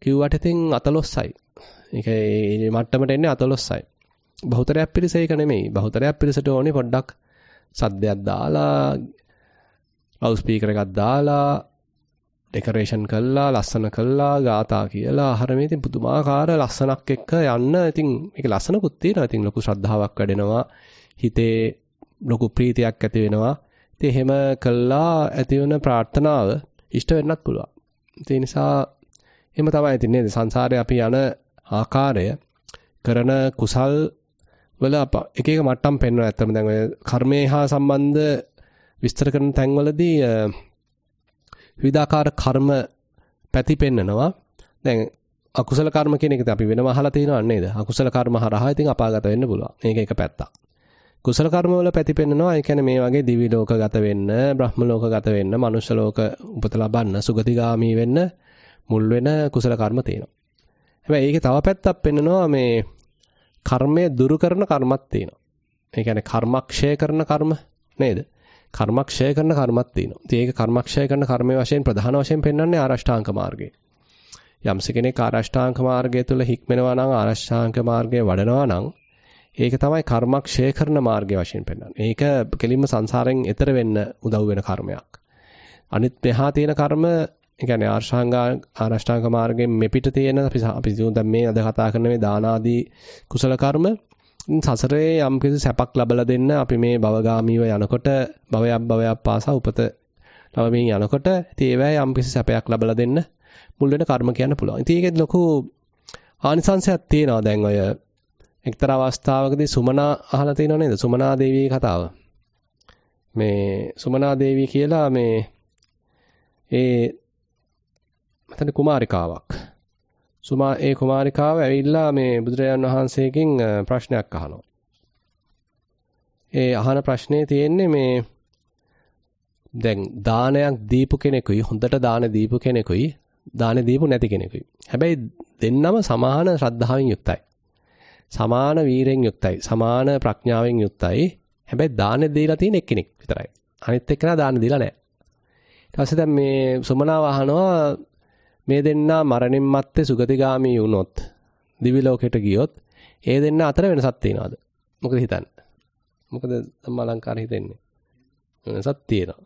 කිව්වට ඉතින් 14යි. ඒක මේ මට්ටමට එන්නේ 14යි. බහුතරයක් පිරිස ඒක නෙමෙයි. බහුතරයක් පිරිසට ඕනේ පොඩ්ඩක් සද්දයක් දාලා, ලවුඩ් ස්පීකර් එකක් දාලා, ඩෙකරේෂන් කළා, ලස්සන කළා, ගාථා කියලා ආහාර මේ ඉතින් පුදුමාකාර ලස්සනක් එක්ක යන්න. ඉතින් මේක ලස්සනකුත් තියෙනවා. ඉතින් ලොකු ශ්‍රද්ධාවක් වැඩෙනවා. හිතේ ලොකු ප්‍රීතියක් ඇති වෙනවා. ඉතින් එහෙම කළා ඇති වෙන ප්‍රාර්ථනාව ඉෂ්ට වෙන්නත් පුළුවන්. ඒ නිසා එහෙම තමයි ඉතින් නේද සංසාරේ අපි යන ආකාරය කරන කුසල් වල එක එක මට්ටම් පෙන්වනවා. ඇත්තම දැන් ඔය කර්මයේ හා සම්බන්ධ විස්තර කරන තැන්වලදී විවිධාකාර කර්ම පැති පෙන්නනවා. දැන් අකුසල කර්ම කියන එක අපි වෙනම අහලා තියෙනව නේද? අකුසල කර්ම හරහා ඉතින් අපාගත වෙන්න පුළුවන්. මේක එක පැත්තක්. කුසල කර්ම වල පැති පෙන්නනවා. ඒ කියන්නේ මේ වගේ දිවි ලෝක ගත වෙන්න, බ්‍රහ්ම ලෝක ගත වෙන්න, මනුෂ්‍ය ලෝක උපත ලබන්න, සුගතිගාමී වෙන්න මුල් වෙන කුසල කර්ම තියෙනවා. හැබැයි ඒකේ තව පැත්තක් පෙන්නනවා මේ කර්මය දුරු කරන කර්මත් තියෙනවා. ඒ කියන්නේ කර්මක්ෂය කරන කර්ම නේද? කර්මක්ෂය කරන කර්මත් තියෙනවා. ඉතින් ඒක කර්මක්ෂය කරන කර්මයේ වශයෙන් ප්‍රධාන වශයෙන් පෙන්වන්නේ ආරෂ්ඨාංග මාර්ගය. යම්ස කෙනෙක් ආරෂ්ඨාංග මාර්ගය තුල හික්මනවා නම් ආරෂ්ඨාංග මාර්ගය වඩනවා නම් ඒක තමයි කර්මක්ෂය කරන මාර්ගය වශයෙන් පෙන්වන්නේ. ඒක කෙලින්ම සංසාරයෙන් එතර වෙන්න උදව් වෙන කර්මයක්. අනිත් මෙහා තියෙන කර්ම, ඒ කියන්නේ ආරෂ්ඨාංග මාර්ගයෙන් මෙපිට තියෙන අපි දැන් මේ අද කතා කරන මේ දාන ආදී කුසල කර්ම සසරේ යම් කිසි සැපක් ලබලා දෙන්න අපි මේ භවගාමීව යනකොට භවයක් පාසා උපත ලැබමින් යනකොට ඉතින් ඒවැය යම් කිසි සැපයක් ලබලා දෙන්න මුල් වෙන කර්ම කියන්න පුළුවන්. ඉතින් ඒකෙත් ලොකු ආනිසංශයක් තියෙනවා. දැන් ඔය එක්තරා අවස්ථාවකදී සුමනා අහලා තියෙනව නේද? සුමනා දේවිය කතාව. මේ සුමනා දේවිය කියලා මේ මතන කුමාරිකාවක්. ඒ කුමාරිකාව ඇවිල්ලා මේ බුදුරජාණන් වහන්සේගෙන් ප්‍රශ්නයක් අහනවා. ඒ අහන ප්‍රශ්නේ තියෙන්නේ මේ දැන් දානයක් දීපු කෙනෙකුයි, හොඳට දාන දීපු කෙනෙකුයි, දාන දීපු නැති කෙනෙකුයි. හැබැයි දෙන්නම සමාන ශ්‍රද්ධාවෙන් යුක්තයි. සමාන වීරෙන් යුක්තයි. සමාන ප්‍රඥාවෙන් යුක්තයි. හැබැයි දාන දීලා තියෙන එක්කෙනෙක් විතරයි. අනිත් එක්කෙනා දාන දීලා නැහැ. ඊට පස්සේ දැන් මේ සුමනාව අහනවා මේ දෙන්නා මරණින් මත්තේ සුගතිගාමී වුණොත්, දිවි ලෝකෙට ගියොත් ඒ දෙන්න අතර වෙනසක් තියනවාද? මොකද හිතන්නේ? මොකද සම්මාලංකාර හිතෙන්නේ? වෙනසක් තියෙනවා.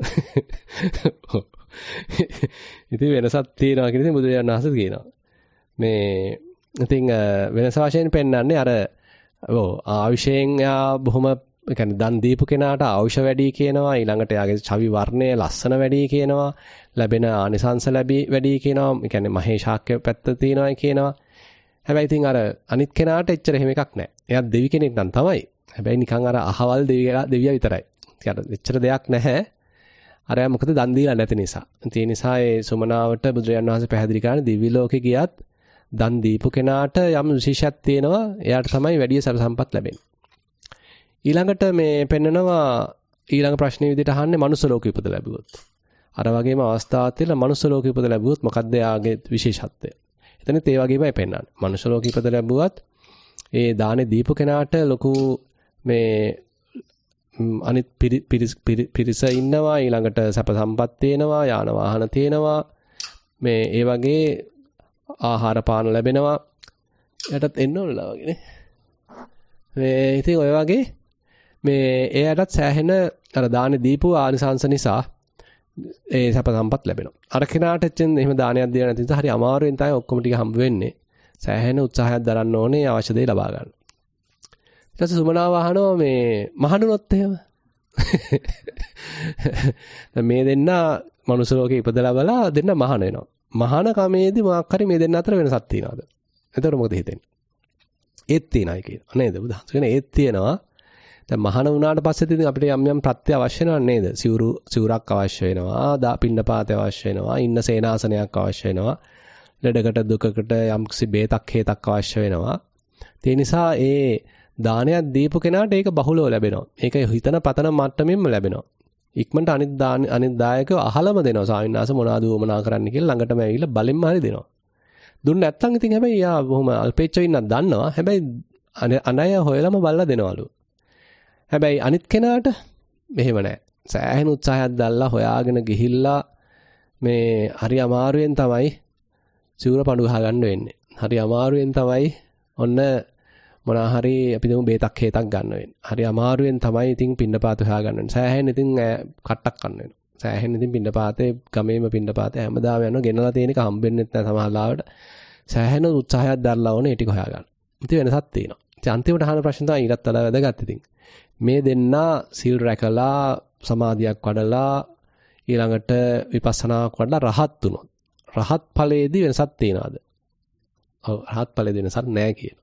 ඉතින් වෙනසක් තියෙනවා කියන ඉතින් බුදුරජාණන් වහන්සේ කියනවා. මේ ඉතින් වෙනස වශයෙන් පෙන්වන්නේ අර ආයුෂයෙන් බොහොම ඒ කියන්නේ දන් දීපු කෙනාට ආයුෂ වැඩි කියනවා, ඊළඟට යාගේ ඡවි වර්ණය ලස්සන වැඩි කියනවා, ලැබෙන ආනිසංස වැඩි කියනවා, ඒ කියන්නේ මහේශාක්‍ය පැත්ත තියෙනවා කියනවා. හැබැයි ඉතින් අර අනිත් කෙනාට එච්චර එහෙම එකක් නැහැ. එයා දෙවි කෙනෙක් නම් තමයි. හැබැයි නිකන් අර අහවල් දෙවියා විතරයි. ඒකට එච්චර දෙයක් නැහැ. අරයා මොකද දන් දීලා නැති නිසා. ඒ නිසා ඒ සුමනාවට බුදුරජාණන් වහන්සේ පැහැදිලි කරන්නේ දිවි ලෝකේ ගියත් දන් දීපු කෙනාට යම් විශේෂයක් තියෙනවා. එයාට තමයි වැඩි සැප සම්පත් ලැබෙන්නේ. ඊළඟට මේ පෙන්නනවා ඊළඟ ප්‍රශ්නේ විදිහට අහන්නේ මනුස්ස ලෝකෙ ඉපද ලැබුවොත්. අර වගේම අවස්ථාවක් තියෙනවා මනුස්ස ලෝකෙ ඉපද ලැබුවොත් මොකක්ද යාගේ විශේෂත්වය? එතනත් ඒ වගේමයි පෙන්නන්නේ. මනුස්ස ලෝකෙ ඉපද ලැබුවත් ඒ දානේ දීපු කෙනාට ලොකු මේ අනිත් පිරිස ඉන්නවා, ඊළඟට සැප සම්පත් තියෙනවා, යාන වාහන තියෙනවා, මේ ඒ වගේ ආහාර පාන ලැබෙනවා. එයාටත් එන්න ඕනලා වගේ නේ. මේ ඉතින් ඔය වගේ මේ එයාටත් සෑහෙන අර දානේ දීපු ආනිසංස නිසා ඒ සැප සම්පත් ලැබෙනවා. අර කෙනාට එච්චෙන් එහෙම දානයක් දෙන්න නැති නිසා හරි අමාරුවෙන් තමයි ඔක්කොම ටික හම්බ වෙන්නේ. සෑහෙන උත්සාහයක් දරන්න ඕනේ අවශ්‍ය දේ ලබා ගන්න. ඊට පස්සේ සුමනාව අහනවා මේ මහණුනොත් එහෙම. මේ දෙන්න මනුස්ස ලෝකේ ඉපදලා බලා දෙන්න මහණ වෙනවා. මහාන කමේදී මොකක් හරි මේ දෙන්න අතර වෙනසක් තියනවාද? එතකොට මොකද හිතෙන්නේ? ඒත් තියනයි කියනවා නේද? බුදුහාම කියන ඒත් තියනවා. දැන් මහාන වුණාට පස්සේ ඉතින් අපිට යම් යම් ප්‍රත්‍ය අවශ්‍ය වෙනව නේද? සිවුරක් අවශ්‍ය වෙනවා, පින්නපාතය අවශ්‍ය වෙනවා, ඉන්න සේනාසනයක් අවශ්‍ය වෙනවා, ලෙඩකට දුකකට යම්කිසි බේතක් හේතක් අවශ්‍ය වෙනවා. ඒ නිසා ඒ දානයක් දීපු කෙනාට ඒක බහුලව ලැබෙනවා. ඒක හිතන පතන මට්ටමින්ම ලැබෙනවා. ඉක්මනට අනිත් දායකව අහලම දෙනවා. ස්වාමීන් වහන්සේ මොනවද වමනා කරන්න කියලා ළඟටම ඇවිල්ලා බලෙන්ම හරි දෙනවා. දුන්නේ නැත්නම් ඉතින් හැබැයි යා බොහොම අල්පේච්චව ඉන්නක් දන්නවා. හැබැයි අනය හොයලම බලලා දෙනවලු. හැබැයි අනිත් කෙනාට මෙහෙම නැහැ. සෑහෙන උත්සාහයක් දැල්ලා හොයාගෙන ගිහිල්ලා මේ හරි අමාරුවෙන් තමයි සිවුර පඳු ගහ ගන්න වෙන්නේ. හරි අමාරුවෙන් තමයි ඔන්න මොනවා හරි අපි දුමු බේතක් හේතක් ගන්න වෙන්නේ. හරි අමාරුවෙන් තමයි ඉතින් පින්නපාත හොයා ගන්න වෙන්නේ. සෑහෙන ඉතින් කට්ටක් කන්න වෙනවා. සෑහෙන ඉතින් පින්නපාතේ ගමේම පින්නපාතේ හැමදාම යනවා ගෙනලා තියෙන එක හම්බෙන්නෙත් නැහැ සමහරවිට. සෑහෙන උත්සාහයක් දරලා ඕනේ ඒ ටික හොයා ගන්න. ඉතින් වෙනසක් තියෙනවා. ඉතින් අන්තිමට අහන ප්‍රශ්න තමයි ඊටත් වඩා වැදගත් ඉතින්. මේ දෙන්නා සීල් රැකලා සමාධියක් වඩලා ඊළඟට විපස්සනාවක් වඩලා රහත් වුණොත්. රහත් ඵලයේදී වෙනසක් තියනවාද? ඔව් රහත් ඵලයේදී වෙනසක් නැහැ කියන.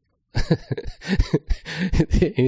ඒ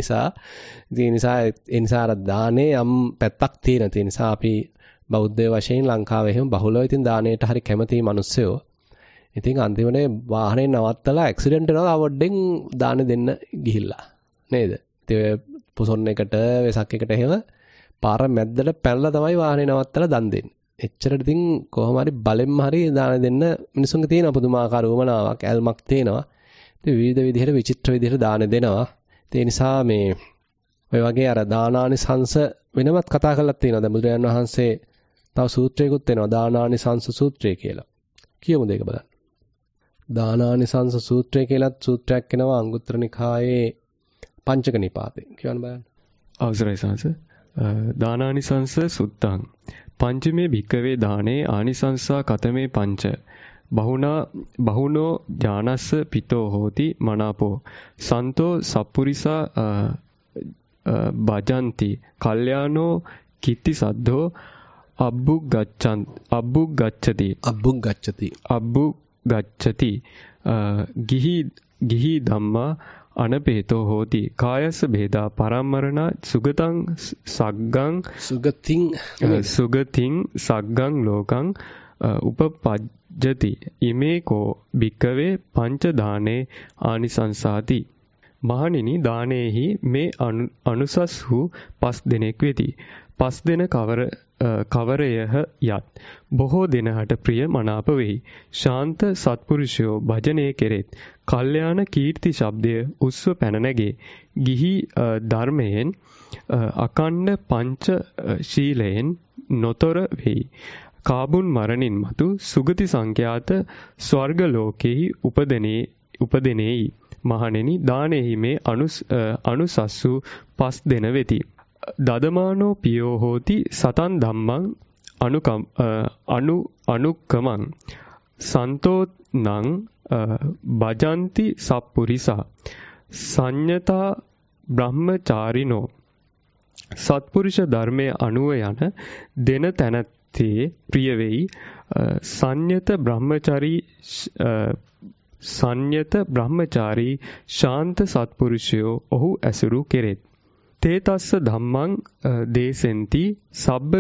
නිසා දානේ යම් පැත්තක් තියෙන. ඒ නිසා අපි බෞද්ධ වශයෙන් ලංකාවේ එහෙම බහුලව ඉතින් දානයට හරි කැමති මිනිස්සුયો. ඉතින් අන්තිමට වාහනේ නවත්තලා ඇක්සිඩන්ට් වෙනවා අවොඩ්ඩෙන් දාන දෙන්න ගිහිල්ලා. නේද? ඉතින් පොසොන් එකට වෙසක් එකට එහෙම පාර මැද්දට පැනලා තමයි වාහනේ නවත්තලා දන් දෙන්නේ. එච්චරට ඉතින් කොහොම හරි බලෙන්ම හරි දාන දෙන්න මිනිසුන්ගේ තියෙන පුදුමාකාර උවමනාවක් ඇල්මක් තියෙනවා. ඉතින් විවිධ විදිහට විචිත්‍ර විදිහට දාන දෙනවා. ඒ නිසා මේ ඔය වගේ අර දානානිසංස වෙනමත් කතා කරලා තියෙනවා. දැන් බුදුරජාණන් වහන්සේ තව සූත්‍රයකුත් වෙනවා දානානිසංස සූත්‍රය කියලා. කියමුද ඒක බලන්න. දානානිසංස සූත්‍රය කියලාත් සූත්‍රයක් වෙනවා අංගුත්තර නිකායේ පංචක නිපාතේ. කියවන්න බලන්න. අවසරයි සංස. දානානිසංස සුත්තං. පංචමේ භික්කවේ දානේ ආනිසංසා කතමේ පංච. බහුනෝ ඥානස්ස පිතෝ හෝති මනාපෝ. සන්තෝ සප්පුරිසා භජಂತಿ. කල්යාණෝ කිත්ති සද්ධෝ අබ්බුග්ගච්ඡති. ගිහි ධම්මා අනපේතෝ හෝති. කායස්ස බේදා පරම්මරණ සුගතින් සග්ගං ලෝකං උපපජ්ජති. ඉමේකෝ භික්කවේ පංච දානේ ආනිසංසාති. මහණෙනි දානේහි මේ අනුසස් වූ 5 දෙනෙක් වෙති. 5 දෙන කවරයහ යත් බොහෝ දෙනහට ප්‍රිය මනාප වෙයි. ශාන්ත සත්පුරුෂයෝ භජනය කෙරෙත්. කල්යාණ කීර්ති ශබ්දය උස්ව පැන නැගේ. ගිහි ධර්මයෙන් අකණ්ඩ පංච ශීලයෙන් නොතොර වෙයි. කාබුන් මරණින් මතු සුගති සංඛ්‍යාත ස්වර්ග ලෝකෙහි උපදෙනේයි. මහණෙනි දානෙහි මේ අනුසස් වූ 5 දෙන වෙති. දදමානෝ පියෝ හෝති සතන් ධම්මං අනුක්කමං. සන්තෝ නං භජಂತಿ සප්පුරිසා. සංයතා බ්‍රහ්මචාරිනෝ. සත්පුරුෂ ධර්මයේ අනුව යන දෙන තැනැත්තේ ප්‍රිය වෙයි. සංයත බ්‍රහ්මචාරී ශාන්ත සත්පුරුෂයෝ ඔහු ඇසුරු කෙරෙත්. තේතස්ස ධම්මං දේසෙන්ති සබ්බ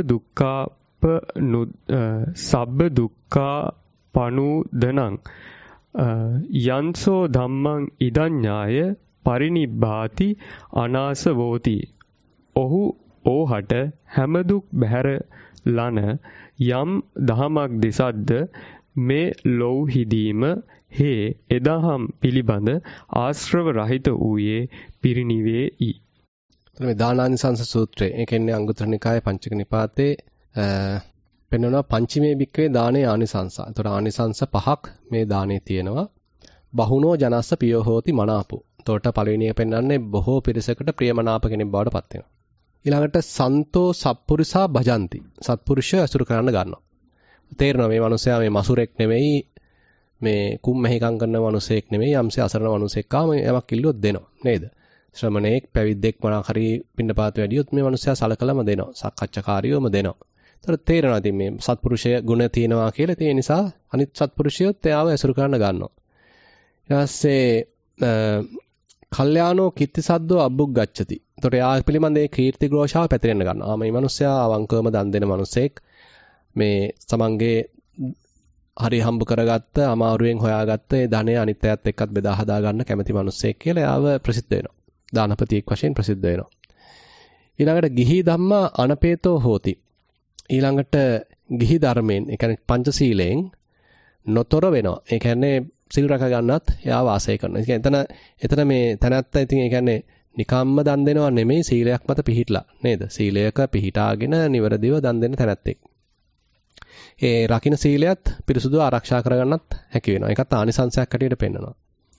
දුක්ඛා පනුදනං. යන්සෝ ධම්මං ඉදඤ්ඤාය පරිනිබ්බාති අනාසවෝති. ඔහු ඕහට හැම දුක් බැහැර ලන යම් දහමක් දෙසද්ද මේ ලෝහිදීම හේ එදහම් පිළිබඳ ආශ්‍රව රහිත වූයේ පිරිනිවේයි. මේ දානානිසංස සූත්‍රය. ඒ කියන්නේ අංගුත්තර නිකායේ පංචක නිපාතේ පෙන්වනවා පංචමේ භික්කවේ දානේ ආනිසංස. ඒතර ආනිසංස 5ක් මේ දානේ තියෙනවා. බහුනෝ ජනස්ස පියෝ හෝති මනාපෝ. එතකොට පළවෙනි එක පෙන්වන්නේ බොහෝ පිරිසකට ප්‍රියමනාප කෙනෙක් බවට පත් වෙනවා. ඊළඟට සන්තෝ සප්පුරිසා භජಂತಿ. සත්පුරුෂය අසුර කරන්න ගන්නවා. තේරෙනවා මේ මිනිසයා මේ මසුරෙක් නෙමෙයි, මේ කුම්මැහිකම් කරන මිනිසෙක් නෙමෙයි, යම්සේ අසරණ මිනිසෙක් ආම යමක් කිල්ලුවොත් දෙනවා නේද? ශ්‍රමණේක් පැවිද්දෙක් මොනවා හරි පින්නපාත වැඩියොත් මේ මිනිසයා සලකලම දෙනවා. සක්කච්ඡාකාරියෝම දෙනවා. ඒතර තේරෙනවා ඉතින් මේ සත්පුරුෂය ගුණ තියෙනවා කියලා. ඒ නිසා අනිත් සත්පුරුෂයොත් එයාව ඇසුරු කරන්න ගන්නවා. ඊට පස්සේ කල්යාණෝ කිත්ති සද්දෝ අබ්බුග්ගච්ඡති. ඒතර එයා පිළිබඳ ඒ කීර්ති ഘോഷාව පැතිරෙන්න ගන්නවා. මේ මිනිසයා අවංකවම දන් දෙන මිනිසෙක්. මේ තමන්ගේ හරි හම්බ කරගත්ත අමාරුවෙන් හොයාගත්ත ඒ ධනය අනිත් අයත් එක්කත් බෙදා හදා ගන්න කැමති මිනිසෙක් කියලා එයාව ප්‍රසිද්ධ වෙනවා. දානපතියෙක් වශයෙන් ප්‍රසිද්ධ වෙනවා. ඊළඟට ගිහි ධම්මා අනපේතෝ හෝති. ඊළඟට ගිහි ධර්මයෙන්, ඒ කියන්නේ පංචශීලයෙන් නොතොර වෙනවා. ඒ කියන්නේ සිල් රැක ගන්නත් එයා වාසය කරනවා. ඒ කියන්නේ එතන මේ තැනැත්ත ඉතින් ඒ කියන්නේ නිකම්ම දන් දෙනවා නෙමෙයි, සීලයක් මත පිහිටලා නේද? සීලයක පිහිටාගෙන නිවරදිව දන් දෙන තැනැත්තෙක්. ඒ රකින්න සීලයත් පිරිසුදු ආරක්ෂා කරගන්නත් හැකි වෙනවා. ඒකත් ආනිසංසයක් හැටියට පෙන්වනවා.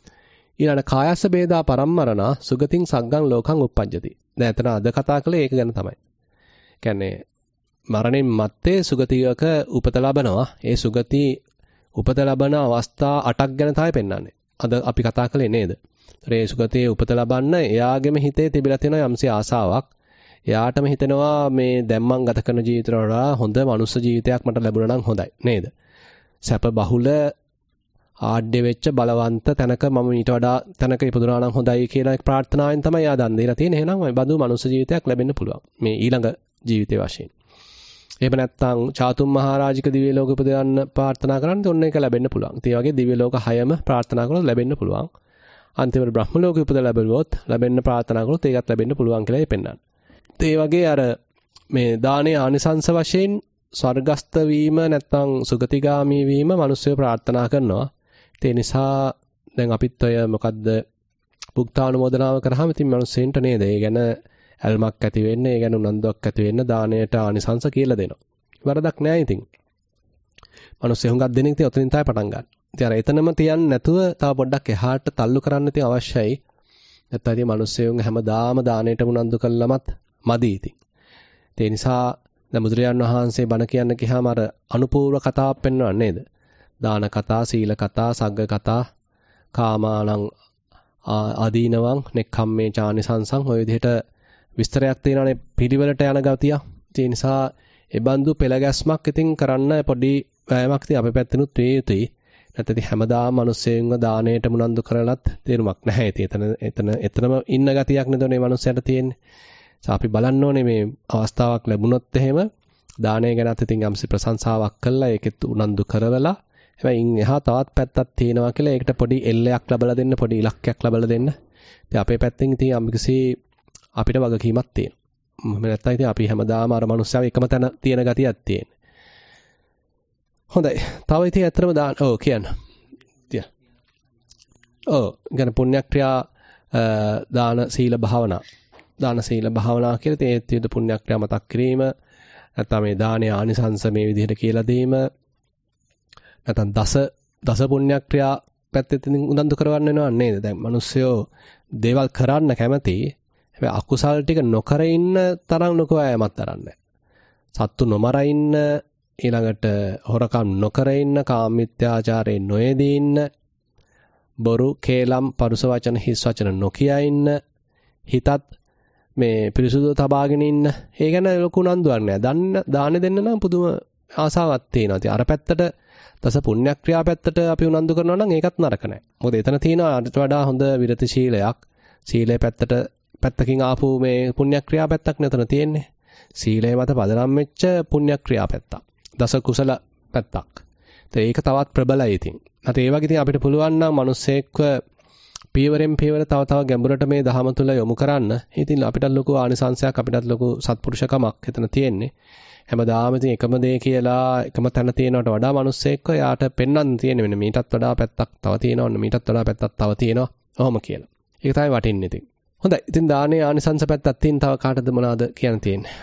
ඊළඟ කායස්ස බේදා පරම්මරණා සුගතින් සග්ගං ලෝකං uppajjati. දැන් එතන අද කතා කළේ ඒක ගැන තමයි. කියන්නේ මරණින් මත්තේ සුගතියක උපත ලබනවා. ඒ සුගති උපත ලබන අවස්ථා 8ක් ගැන තමයි පෙන්වන්නේ. අද අපි කතා කළේ නේද? ඒ සුගතියේ උපත ලබන්න එයාගේම හිතේ තිබිලා තියෙන යම්සි ආසාවක්. එයාටම හිතෙනවා මේ දැන් මං ගත කරන ජීවිතවල වඩා හොඳ මනුස්ස ජීවිතයක් මට ලැබුණා නම් හොඳයි නේද? සැප බහුල ආඩ්‍ය වෙච්ච බලවන්ත තැනක මම ඊට වඩා තැනක ඉපදුනා නම් හොඳයි කියලා ප්‍රාර්ථනාවෙන් තමයි එයා දන් දීලා තියෙන්නේ. එහෙනම් මේ බඳු මනුස්ස ජීවිතයක් ලැබෙන්න පුළුවන්. මේ ඊළඟ ජීවිතේ වශයෙන්. එහෙම නැත්නම් චාතුම් මහරජික දිව්‍ය ලෝක උපදවන්න ප්‍රාර්ථනා කරන්නේ ඔන්න ඒක ලැබෙන්න පුළුවන්. ඒ වගේ දිව්‍ය ලෝක 6ම ප්‍රාර්ථනා කරලා ලැබෙන්න පුළුවන්. අන්තිමට බ්‍රහ්ම ලෝක උපද ලැබුවොත් ලැබෙන්න ප්‍රාර්ථනා කරොත් ඒකත් ලැබෙන්න පුළුවන් කියලා පෙන්නනවා. ඒ වගේ අර මේ දානයේ ආනිසංස වශයෙන් ස්වර්ගස්ත වීම නැත්නම් සුගතිගාමී වීම මිනිස්සු ප්‍රාර්ථනා කරනවා. ඒ නිසා දැන් අපිත් ඔය මොකද්ද භුක්තානුමෝදනාව කරාම ඉතින් මිනිස්සෙන්ට නේද? ඒ ගැන ඇල්මක් ඇති වෙන්න, ඒ ගැන උනන්දුවක් ඇති වෙන්න දාණයට ආනිසංස කියලා දෙනවා. වරදක් නෑ ඉතින්. මිනිස්සු හුඟක් දෙනෙක් ඉතින් ඔතනින් තමයි පටන් ගන්න. ඉතින් අර එතනම තියන්නේ නැතුව තව පොඩ්ඩක් එහාට තල්ලු කරන්න ඉතින් අවශ්‍යයි. නැත්නම් ඉතින් මිනිස්සුන් හැමදාම දාණයට උනන්දු කළාමත් මදි ඉතින්. ඒ නිසා දැන් බුදුරජාණන් වහන්සේ බණ කියන්න ගියාම අර අනුපූර්ව කතාවක් පෙන්වන්නේ නේද? දාන කතා, සීල කතා, සග්ග කතා, කාමානං ආදීනවං, නෙක්ඛම්මේ චානිසංසං ඔය විදිහට විස්තරයක් තියෙනවානේ පිළිවෙලට යන ගතිය. ඒ නිසා ඒ බඳු පෙළගැස්මක් ඉතින් කරන්න පොඩි වෑයමක් ඉතින් අපේ පැත්තෙනුත් වේ යුතුයි. නැත්නම් ඉතින් හැමදාම මිනිස්සුන්ව දාණයට මුනන්දු කරලත් තේරුමක් නැහැ. ඉතින් එතනම ඉන්න ගතියක් නේද මේ මිනිස්සුන්ට තියෙන්නේ. අපි බලන්න ඕනේ මේ අවස්ථාවක් ලැබුණොත් එහෙම දානය ගැනත් ඉතින් යම්සි ප්‍රශංසාවක් කළා ඒකෙත් උනන්දු කරවලා හැබැයි ඉන් එහා තවත් පැත්තක් තියෙනවා කියලා ඒකට පොඩි එල්ලයක් ලබලා දෙන්න පොඩි ඉලක්කයක් ලබලා දෙන්න. ඉතින් අපේ පැත්තෙන් ඉතින් යම්කිසි අපිට වගකීමක් තියෙනවා. මොහොම නැත්තම් ඉතින් අපි හැමදාම අර මනුස්සයව එකම තැන තියෙන ගතියක් තියෙනවා. හොඳයි. තව ඉතින් ඇත්තටම කියන්න. තිය. ගැන පුණ්‍යක්‍රියා දාන සීල භාවනා. දාන සීල භාවනා කියලා තේ විද පුණ්‍යක්‍රියා මතක් කිරීම නැත්නම් මේ දානයේ ආනිසංස මේ විදිහට කියලා දීම නැත්නම් දස පුණ්‍යක්‍රියා පැත්තෙන් උනන්දු කරවන්න වෙනව නේද? දැන් මිනිස්සුયો දේවල් කරන්න කැමති. හැබැයි අකුසල් ටික නොකර ඉන්න තරම් ලොකු අයමත් තරන්නේ. සත්තු නොමර ඉන්න, ඊළඟට හොරකම් නොකර ඉන්න, කාමමිත්‍යාචාරයෙන් නොයෙදී ඉන්න, බොරු, කේලම්, පරුස වචන, හිස් වචන නොකිය ඉන්න, හිතත් මේ පිරිසුදු තබාගෙන ඉන්න. ඒ ගැන ලොකු උනන්දුවක් නෑ. දාන දෙන්න නම් පුදුම ආසාවක් තියෙනවා. ඉතින් අර පැත්තට දස පුණ්‍යක්‍රියා පැත්තට අපි උනන්දු කරනවා නම් ඒකත් නරක නෑ. මොකද එතන තියෙනවා අරට වඩා හොඳ විරති ශීලයක්. සීලේ පැත්තකින් ආපු මේ පුණ්‍යක්‍රියා පැත්තක් නෙතන තියෙන්නේ. සීලේ මත පදනම් වෙච්ච පුණ්‍යක්‍රියා පැත්තක්. දස කුසල පැත්තක්. ඒක තවත් ප්‍රබලයි ඉතින්. නැත්නම් ඒ වගේ ඉතින් අපිට පුළුවන් නම් මිනිස්සෙක්ව පීවරෙන් පීවර තව ගැඹුරට මේ දහම තුල යොමු කරන්න. ඉතින් අපිට ලොකු ආනිසංශයක් අපිටත් ලොකු සත්පුරුෂකමක් එතන තියෙන්නේ. හැමදාම ඉතින් එකම දේ කියලා එකම තැන තියෙනවට වඩා මිනිස්සෙක්ව යාට පෙන්වන්න තියෙන්නේ වෙන මීටත් වඩා පැත්තක් තව තියෙනවා. මීටත් වඩා පැත්තක් තව තියෙනවා. ඔහොම කියලා. ඒක තමයි වටින්නේ ඉතින්. හොඳයි. ඉතින් දානේ ආනිසංශ පැත්තක් තියෙන තව කාටද මොනවද කියන්න තියෙන්නේ?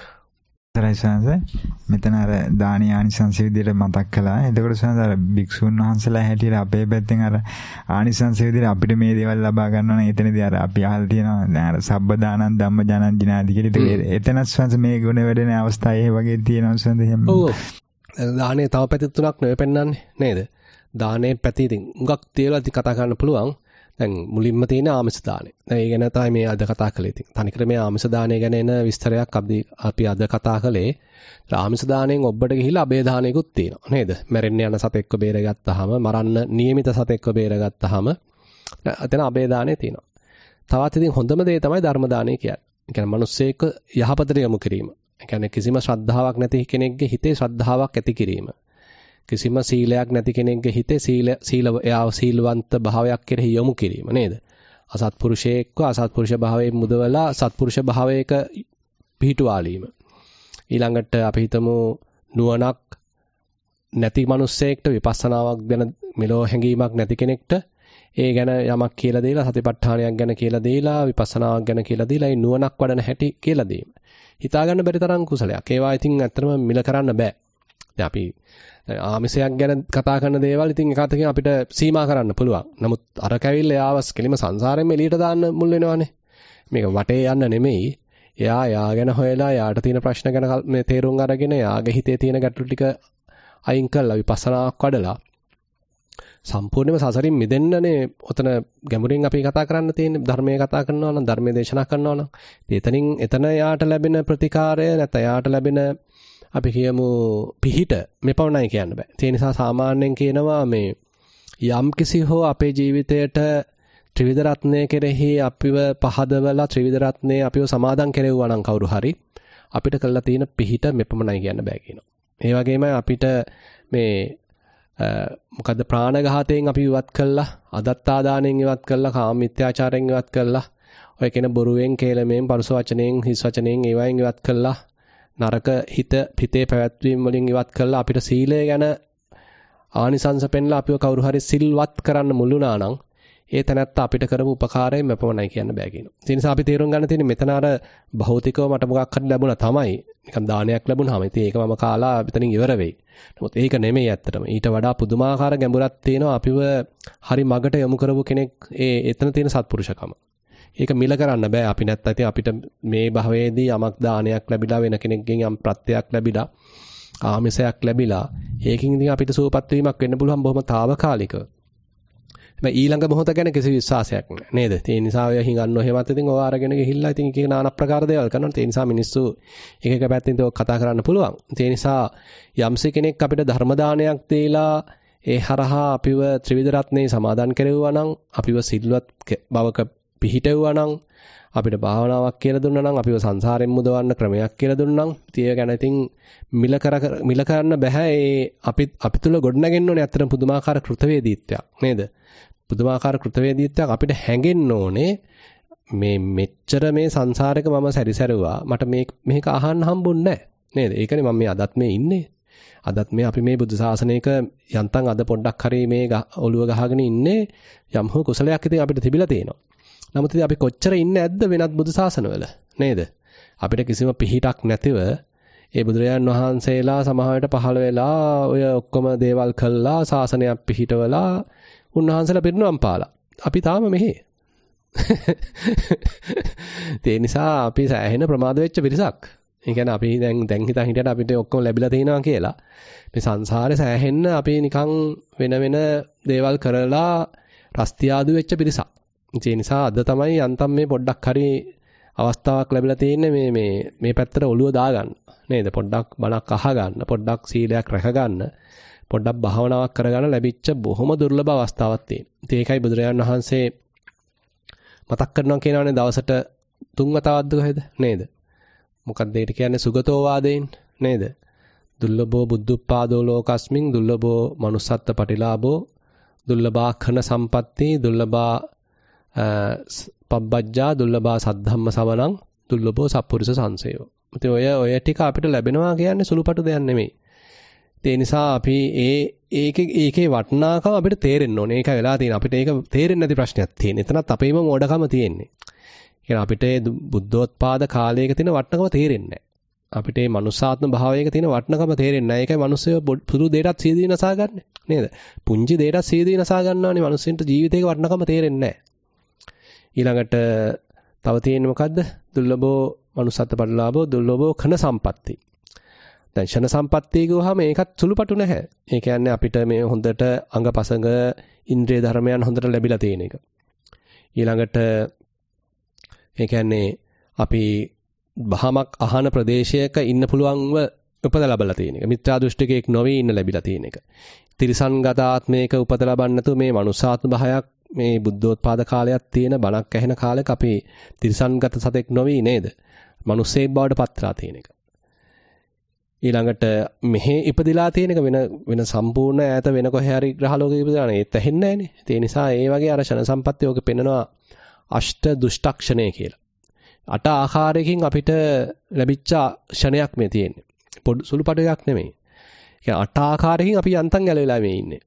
මෙතන අර දානීය ආනිසංස විදිහට මතක් කළා. එතකොට සඳහන් අර භික්ෂුන් වහන්සේලා හැටියට අපේ පැත්තෙන් අර ආනිසංස විදිහට අපිට මේ දේවල් ලබා ගන්නවා නම් එතනදී අර අපි අහලා තියෙනවා දැන් අර සබ්බ දානං ධම්ම ජනං ජිනාදි කියලා. එතන සංස මේ ගුණ වැඩෙන අවස්ථා ඒ වගේ තියෙනවා සංස එහෙම. ඔව්. දානේ තව පැති තුනක් නෙවෙයි පෙන්වන්නේ නේද? දානේ පැති ඉතින් උඟක් තියලා ඉතින් කතා කරන්න පුළුවන්. දැන් මුලින්ම තියෙන ආමිෂ දානේ. දැන් ඒ ගැන තමයි මේ අද කතා කළේ ඉතින්. තනිකර මේ ආමිෂ දානේ ගැන එන විස්තරයක් අපි අද කතා කළේ. ආමිෂ දාණයෙන් ඔබට ගිහිලා අබේ දානෙකුත් තියෙනවා නේද? මැරෙන්න යන සතෙක්ව බේරගත්තාම, මරන්න නියමිත සතෙක්ව බේරගත්තාම එතන අබේ දානේ තියෙනවා. තවත් ඉතින් හොඳම දේ තමයි ධර්ම දානේ කියන්නේ. ඒ කියන්නේ මිනිස්සෙක් යහපතට යොමු කිරීම. ඒ කියන්නේ කිසිම ශ්‍රද්ධාවක් නැති කෙනෙක්ගේ හිතේ ශ්‍රද්ධාවක් ඇති කිරීම. කිසිම සීලයක් නැති කෙනෙක්ගේ හිතේ සීලවන්ත භාවයක් කෙරෙහි යොමු කිරීම නේද? අසත්පුරුෂයෙක්ව අසත්පුරුෂ භාවයෙන් මුදවලා සත්පුරුෂ භාවයක පිහිටුවාලීම. ඊළඟට අපි හිතමු නුවණක් නැති මිනිස්සෙක්ට විපස්සනාවක් ගැන මෙලෝ හැඟීමක් නැති කෙනෙක්ට ඒ ගැන යමක් කියලා දීලා සතිපට්ඨානයක් ගැන කියලා දීලා විපස්සනාවක් ගැන කියලා දීලා ඒ නුවණක් වඩන හැටි කියලා දීම. හිතා ගන්න බැරි තරම් කුසලයක්. ඒවා ඉතින් ඇත්තටම මිල කරන්න බෑ. දැන් අපි ආමිසයක් ගැන කතා කරන දේවල් ඉතින් එක අතකින් අපිට සීමා කරන්න පුළුවන්. නමුත් අර කැවිල්ල යාවස් කෙලිම සංසාරයෙන් එළියට දාන්න මුල් වෙනවනේ. මේක වටේ යන්න නෙමෙයි. එයා ගැන හොයලා යාට තියෙන ප්‍රශ්න ගැන මේ තේරුම් අරගෙන යාගේ හිතේ තියෙන ගැටලු ටික අයින් කරලා විපස්සනාවක් වඩලා සම්පූර්ණයෙන්ම සසරින් මිදෙන්නනේ ඔතන ගැඹුරින් අපි කතා කරන්න තියෙන්නේ. ධර්මයේ කතා කරනවා නම් ධර්මයේ දේශනා කරනවා නම් එතන යාට ලැබෙන ප්‍රතිකාරය නැත්නම් යාට ලැබෙන අපි කියමු පිහිට මෙපමණයි කියන්න බෑ. ඒ නිසා සාමාන්‍යයෙන් කියනවා මේ යම් කිසි හෝ අපේ ජීවිතයට ත්‍රිවිධ රත්නය කෙරෙහි අපිව පහදවලා ත්‍රිවිධ රත්නය අපිව සමාදන් කෙරෙව්වා නම් කවුරු හරි අපිට කළා තියෙන පිහිට මෙපමණයි කියන්න බෑ කියනවා. ඒ වගේම අපිට මේ මොකද්ද ප්‍රාණඝාතයෙන් අපි ඉවත් කළා, අදත්තාදානයෙන් ඉවත් කළා, කාම මිත්‍යාචාරයෙන් ඉවත් කළා, ඔය කියන බොරුවෙන්, කේලමෙන්, පරුස වචනෙන්, හිස් වචනෙන් ඒවයින් ඉවත් කළා, නරක හිතේ පැවැත්වීම වලින් ඉවත් කළා. අපිට සීලය ගැන ආනිසංස පෙන්ලා අපිව කවුරු හරි සිල්වත් කරන්න මුල් වුණා නම් ඒ තැනත්තා අපිට කරපු උපකාරයෙන් මෙපමණයි කියන්න බෑ කියනවා. ඒ නිසා අපි තේරුම් ගන්න තියෙන්නේ මෙතන අර භෞතිකව මට මොකක් හරි ලැබුණා තමයි. නිකන් දානයක් ලැබුණාම ඉතින් ඒක මම කාලා මෙතනින් ඉවර වෙයි. නමුත් ඒක නෙමෙයි ඇත්තටම. ඊට වඩා පුදුමාකාර ගැඹුරක් තියෙනවා අපිව හරි මගට යොමු කරපු කෙනෙක් එතන තියෙන සත්පුරුෂකම. ඒක මිල කරන්න බෑ. අපි නැත්නම් ඉතින් අපිට මේ භවයේදී යමක් දානයක් ලැබිලා වෙන කෙනෙක්ගෙන් යම් ප්‍රත්‍යක් ලැබිලා ආමිසයක් ලැබිලා ඒකින් ඉතින් අපිට සුවපත් වීමක් වෙන්න පුළුවන් බොහොම తాවකාලිකව. හැබැයි ඊළඟ මොහොත ගැන කිසි විශ්වාසයක් නැහැ නේද? ඒ නිසා ඔය හිඟන්නෝ එහෙමත් ඉතින් ඔය අරගෙන ගිහිල්ලා ඉතින් එක එක নানা ප්‍රකාර දේවල් කරනවා. ඒ නිසා මිනිස්සු එක එක පැත්තෙන් ඒක කතා කරන්න පුළුවන්. ඒ නිසා යම්සි කෙනෙක් අපිට ධර්ම දානයක් දීලා ඒ හරහා අපිව ත්‍රිවිධ රත්නේ සමාදන් කෙරෙව්වා නම්, අපිව සිල්වත් බවක පිහිටෙව්වා නම්, අපිට භාවනාවක් කියලා දුන්නා නම්, අපිව සංසාරයෙන් මුදවන්න ක්‍රමයක් කියලා දුන්නා නම්, ඉතින් ගැන ඉතින් මිල කරන්න බෑ. ඒ අපි තුල ගොඩනගෙන්න ඕනේ අත්‍තරම පුදුමාකාර කෘතවේදීත්වයක් නේද? පුදුමාකාර කෘතවේදීත්වයක් අපිට හැඟෙන්න ඕනේ. මේ මෙච්චර මේ සංසාරේක මම සැරිසරුවා, මට මේක අහන්න හම්බුන්නේ නැහැ නේද? ඒකනේ මම මේ අදත් මේ ඉන්නේ. අදත් මේ අපි මේ බුදු සාසනයක යන්තම් අද පොඩ්ඩක් හරි මේ ඔළුව ගහගෙන ඉන්නේ. යම් හෝ කුසලයක් ඉතින් අපිට තිබිලා තියෙනවා. නමුත් ඉතින් අපි කොච්චර ඉන්නේ නැද්ද වෙනත් බුදු සාසනවල නේද? අපිට කිසිම පිහිටක් නැතිව ඒ බුදුරජාණන් වහන්සේලා සමහරවිට පහළ වෙලා ඔය ඔක්කොම දේවල් කළා, සාසනයක් පිහිටවලා උන්වහන්සේලා පිරිනුවම් පාලා. අපි තාම මෙහෙ. ඒ නිසා අපි සෑහෙන ප්‍රමාද වෙච්ච පිරිසක්. ඒ කියන්නේ අපි දැන් හිතා හිටියට අපිට ඔක්කොම ලැබිලා තියෙනවා කියලා. මේ සංසාරේ සෑහෙන්න අපි නිකන් වෙන දේවල් කරලා රස්තියාදු වෙච්ච පිරිසක්. ඒ නිසා අද තමයි යන්තම් මේ පොඩ්ඩක් හරි අවස්ථාවක් ලැබිලා තියෙන්නේ මේ පැත්තට ඔළුව දාගන්න. නේද? පොඩ්ඩක් බණක් අහගන්න, පොඩ්ඩක් සීලයක් රැකගන්න, පොඩ්ඩක් භාවනාවක් කරගන්න ලැබිච්ච බොහොම දුර්ලභ අවස්ථාවක් තියෙනවා. ඒකයි බුදුරජාණන් වහන්සේ මතක් කරනවා කියනවානේ දවසට 3 වතාවක්ද කොහෙද නේද? මොකක්ද ඒකට කියන්නේ? සුගතෝ වාදයෙන් නේද? දුර්ලභෝ බුද්ධුප්පාදෝ ලෝකස්මින් දුර්ලභෝ manussත්ත්ව පටිලාභෝ දුර්ලභාඛන සම්පatti දුර්ලභා පබ්බජ්ජා දුර්ලභා සද්ධම්ම සවණං දුර්ලභෝ සප්පුරිස සංසේව. ඉතින් ඔය ටික අපිට ලැබෙනවා කියන්නේ සුළුපටු දෙයක් නෙමෙයි. ඒ නිසා අපි ඒකේ වටිනාකම අපිට තේරෙන්න ඕනේ. ඒකයි වෙලා තියෙන්නේ. අපිට ඒක තේරෙන්නේ නැති ප්‍රශ්නයක් තියෙන්නේ. එතනත් අපේම මෝඩකම තියෙන්නේ. කියන්නේ අපිට බුද්ධෝත්පාද කාලයක තියෙන වටිනකම තේරෙන්නේ නැහැ. අපිට මේ මනුස්සාත්ම භාවයක තියෙන වටිනකම තේරෙන්නේ නැහැ. ඒකයි මිනිස්සු පුදු දෙයටත් සීදී නසා ගන්න නේද? පුංචි දෙයටත් සීදී නසා ගන්නවානේ මිනිස්සුන්ට ජීවිතේක වටිනකම තේරෙන්නේ නැහැ. ඊළඟට තව තියෙන්නේ මොකද්ද? දුර්ලභෝ manussත්ත්ව පරිලාභෝ දුර්ලභෝ ඛන සම්පatti. දැන් ෂණ සම්පත්තිය ගියවහම ඒකත් සුළුපටු නැහැ. ඒ කියන්නේ අපිට මේ හොඳට අංගපසංග ඉන්ද්‍රිය ධර්මයන් හොඳට ලැබිලා තියෙන එක. ඊළඟට ඒ කියන්නේ අපි බහමක් අහන ප්‍රදේශයක ඉන්න පුළුවන්ව උපත ලැබලා තියෙන එක. මිත්‍යා දෘෂ්ටිකයෙක් නොවි ඉන්න ලැබිලා තියෙන එක. තිරිසන්ගත ආත්මයක උපත ලබන්න නැතුව මේ මනුෂ්‍යාත්ම භාවයක් මේ බුද්ධෝත්පාද කාලයක් තියෙන බණක් ඇහෙන කාලෙක අපි තිරිසන්ගත සතෙක් නොවි නේද? මිනිස්සෙක් බවට පත්ලා තියෙන එක. ඊළඟට මෙහි ඉපදිලා තියෙන එක වෙන සම්පූර්ණ ඈත වෙන කොහේ හරි ග්‍රහ ලෝකෙක ඉපදිලා නේ. ඒත් ඇහෙන්නේ නැහනේ. ඒ නිසා ඒ වගේ අර ෂණ සම්පත්තිය ඔක පෙන්නනවා අෂ්ට දුෂ්ටක්ෂණය කියලා. 8 ආකාරයකින් අපිට ලැබිච්ච ෂණයක් මේ තියෙන්නේ. පොඩි සුළු පඩයක් නෙමෙයි. ඒ කියන්නේ 8 ආකාරයකින් අපි යන්තම් ගැලවිලා මේ ඉන්නේ.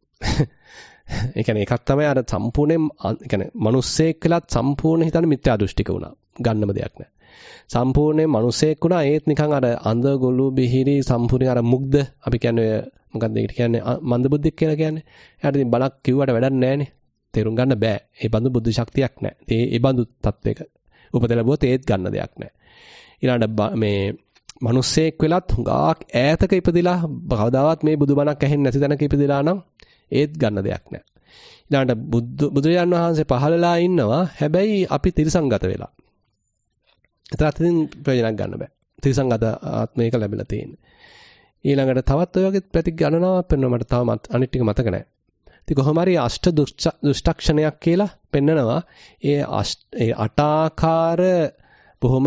ඒ කියන්නේ එකක් තමයි අර සම්පූර්ණයෙන් ඒ කියන්නේ මිනිස්සෙක් කියලාත් සම්පූර්ණ හිතන්නේ මිත්‍යා දෘෂ්ටික වුණා. ගන්නම දෙයක් නැහැ. සම්පූර්ණයෙන් මිනිසෙක් වුණා ඒත් නිකන් අර අඳ ගොළු බිහිරි සම්පූර්ණ අර මුග්ධ අපි කියන්නේ මොකක්ද ඒකට කියන්නේ මන්දබුද්ධික කියලා කියන්නේ. එයාට ඉතින් බණක් කිව්වට වැඩක් නැහැනේ. තේරුම් ගන්න බෑ. ඒ බඳු බුද්ධ ශක්තියක් නැහැ. ඒ බඳු තත්වයක උපත ලැබුවොත් ඒත් ගන්න දෙයක් නැහැ. ඊළඟට මේ මිනිස්සෙක් වෙලත් හුඟක් ඈතක ඉපදිලා කවදාවත් මේ බුදුබණක් ඇහෙන්නේ නැති තැනක ඉපදිලා නම් ඒත් ගන්න දෙයක් නැහැ. ඊළඟට බුදුරජාණන් වහන්සේ පහළලා ඉන්නවා. හැබැයි අපි තිරසංගත වෙලා. ඒතරත් ඉතින් ප්‍රයෝජනක් ගන්න බෑ. තිරසංගත ආත්මයක ලැබිලා තියෙන්නේ. ඊළඟට තවත් ඔය වගේ ප්‍රති ගණනාවක් පෙන්වනවා. මට තව අනිත් ටික මතක නැහැ. ඉතින් කොහොම හරි අෂ්ට දුෂ්ටක්ෂණයක් කියලා පෙන්නනවා. ඒ අටාකාර බොහොම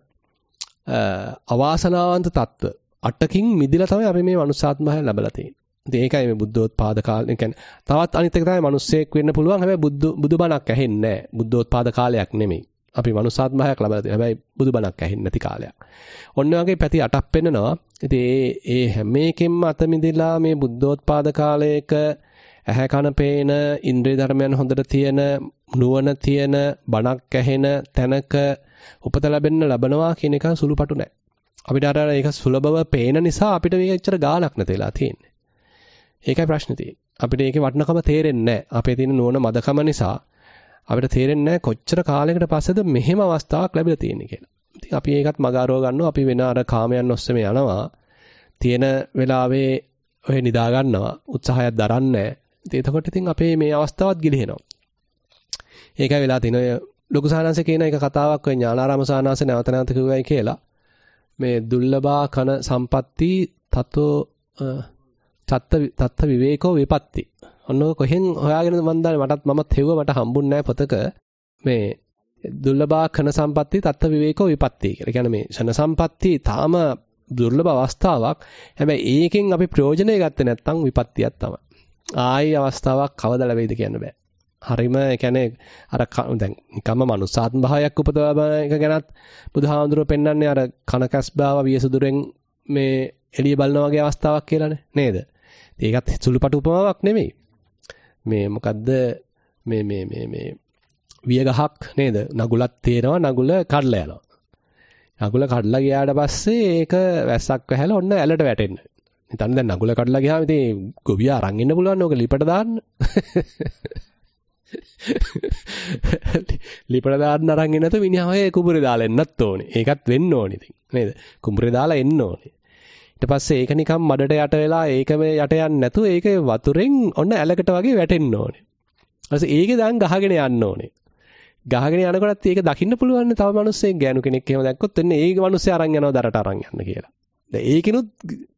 අවාසනාවන්ත තත්ත්ව 8කින් මිදිලා තමයි අපි මේ මනුස්සාත්මය ලැබලා තියෙන්නේ. ඉතින් ඒකයි මේ බුද්ධෝත්පාද කාලේ කියන්නේ තවත් අනිත් එක තමයි මිනිස්සෙක් වෙන්න පුළුවන්. හැබැයි බුදුබණක් ඇහෙන්නේ නැහැ. බුද්ධෝත්පාද කාලයක් නෙමෙයි. අපි මනුස්සාත්මයක් ලැබලා තියෙනවා. හැබැයි බුදුබණක් ඇහෙන්නේ නැති කාලයක්. ඔන්න වගේ පැති 8ක් පෙන්නනවා. ඉතින් ඒ හැම එකෙන්ම අත මිදලා මේ බුද්ධෝත්පාද කාලයක ඇහැ කන පේන ඉන්ද්‍රිය ධර්මයන් හොඳට තියෙන නුවණ තියෙන බණක් ඇහෙන තැනක උපත ලැබෙනවා කියන එක සුළුපටු නෑ. අපිට අර ඒක සුලභව පේන නිසා අපිට මේක එච්චර ගාණක් නැතේලා තියෙන්නේ. ඒකයි ප්‍රශ්නේ තියෙන්නේ. අපිට ඒකේ වටිනකම තේරෙන්නේ නැහැ. අපේ තියෙන නුවණ මදකම නිසා අපිට තේරෙන්නේ නැහැ කොච්චර කාලයකට පස්සේද මෙහෙම අවස්ථාවක් ලැබිලා තියෙන්නේ කියලා. ඉතින් අපි ඒකත් මගාරව ගන්නවා. අපි වෙන අර කාමයන් ඔස්සේම යනවා. තියෙන වෙලාවේ ඔය නිදා ගන්නවා. උත්සාහයක් දරන්නේ නැහැ. ඉතින් එතකොට ඉතින් අපේ මේ අවස්ථාවත් ගිලිහෙනවා. ඒකයි වෙලා තියෙන ඔය ලොකු සානංශ කියන එක කතාවක් ඔය ඥානාරාම සානංශ නැවත නැවත කිව්වයි කියලා. මේ දුර්ලභා කන සම්පatti තතෝ තත්ත විවේකෝ විපatti. ඔන්න කොහෙන් හොයාගෙන මන් දන්නේ මටත් හෙව්ව මට හම්බුන්නේ නැහැ පොතක මේ දුර්ලභා කන සම්පatti තත්ත විවේකෝ විපatti කියලා. කියන්නේ මේ ෂණ සම්පatti තාම දුර්ලභ අවස්ථාවක්. හැබැයි ඒකෙන් අපි ප්‍රයෝජනය ගත්තේ නැත්නම් විපත්තියක් තමයි. ආයි අවස්ථාවක් කවදා ලැබෙයිද කියන්න බෑ. හරිම ඒ කියන්නේ අර දැන් නිකම්ම මනුස්සාත්ම භාවයක් උපදවන එක ගැනත් බුදුහාමුදුරුවෝ පෙන්වන්නේ අර කන කැස්බාව වියසුදුරෙන් මේ එළිය බලනවා වගේ අවස්ථාවක් කියලානේ නේද? ඒකත් සුළුපටු උපමාවක් නෙමෙයි. මේ මොකද්ද මේ විය ගහක් නේද? නගුලක් තියෙනවා නගුල කඩලා යනවා. නගුල කඩලා ගියාට පස්සේ ඒක වැස්සක් වැහැලා ඔන්න ඇලට වැටෙන්න. හිතන්න දැන් නගුල කඩලා ගියාම ඉතින් ගොවියා අරන් ඉන්න පුළුවන් ඕක ලිපට දාන්න. ලිපට දාන්න අරන් ඉන්න නැතු මිනිහා ඔය කුඹුරේ දාලා එන්නත් ඕනේ. ඒකත් වෙන්න ඕනේ ඉතින් නේද? කුඹුරේ දාලා එන්න ඕනේ. ඊට පස්සේ ඒක නිකන් මඩට යට වෙලා ඒක මේ යට යන්නේ නැතුව ඒක වතුරෙන් ඔන්න ඇලකට වගේ වැටෙන්න ඕනේ. ඊට පස්සේ ඒකේ දැන් ගහගෙන යන්න ඕනේ. ගහගෙන යනකොටත් ඒක දකින්න පුළුවන් නේ තව මිනිස්සෙක් ගෑනු කෙනෙක් එහෙම දැක්කොත් එන්නේ ඒක මිනිස්සයා අරන් යනවා දරට අරන් යන්න කියලා. දැන් ඒකිනුත්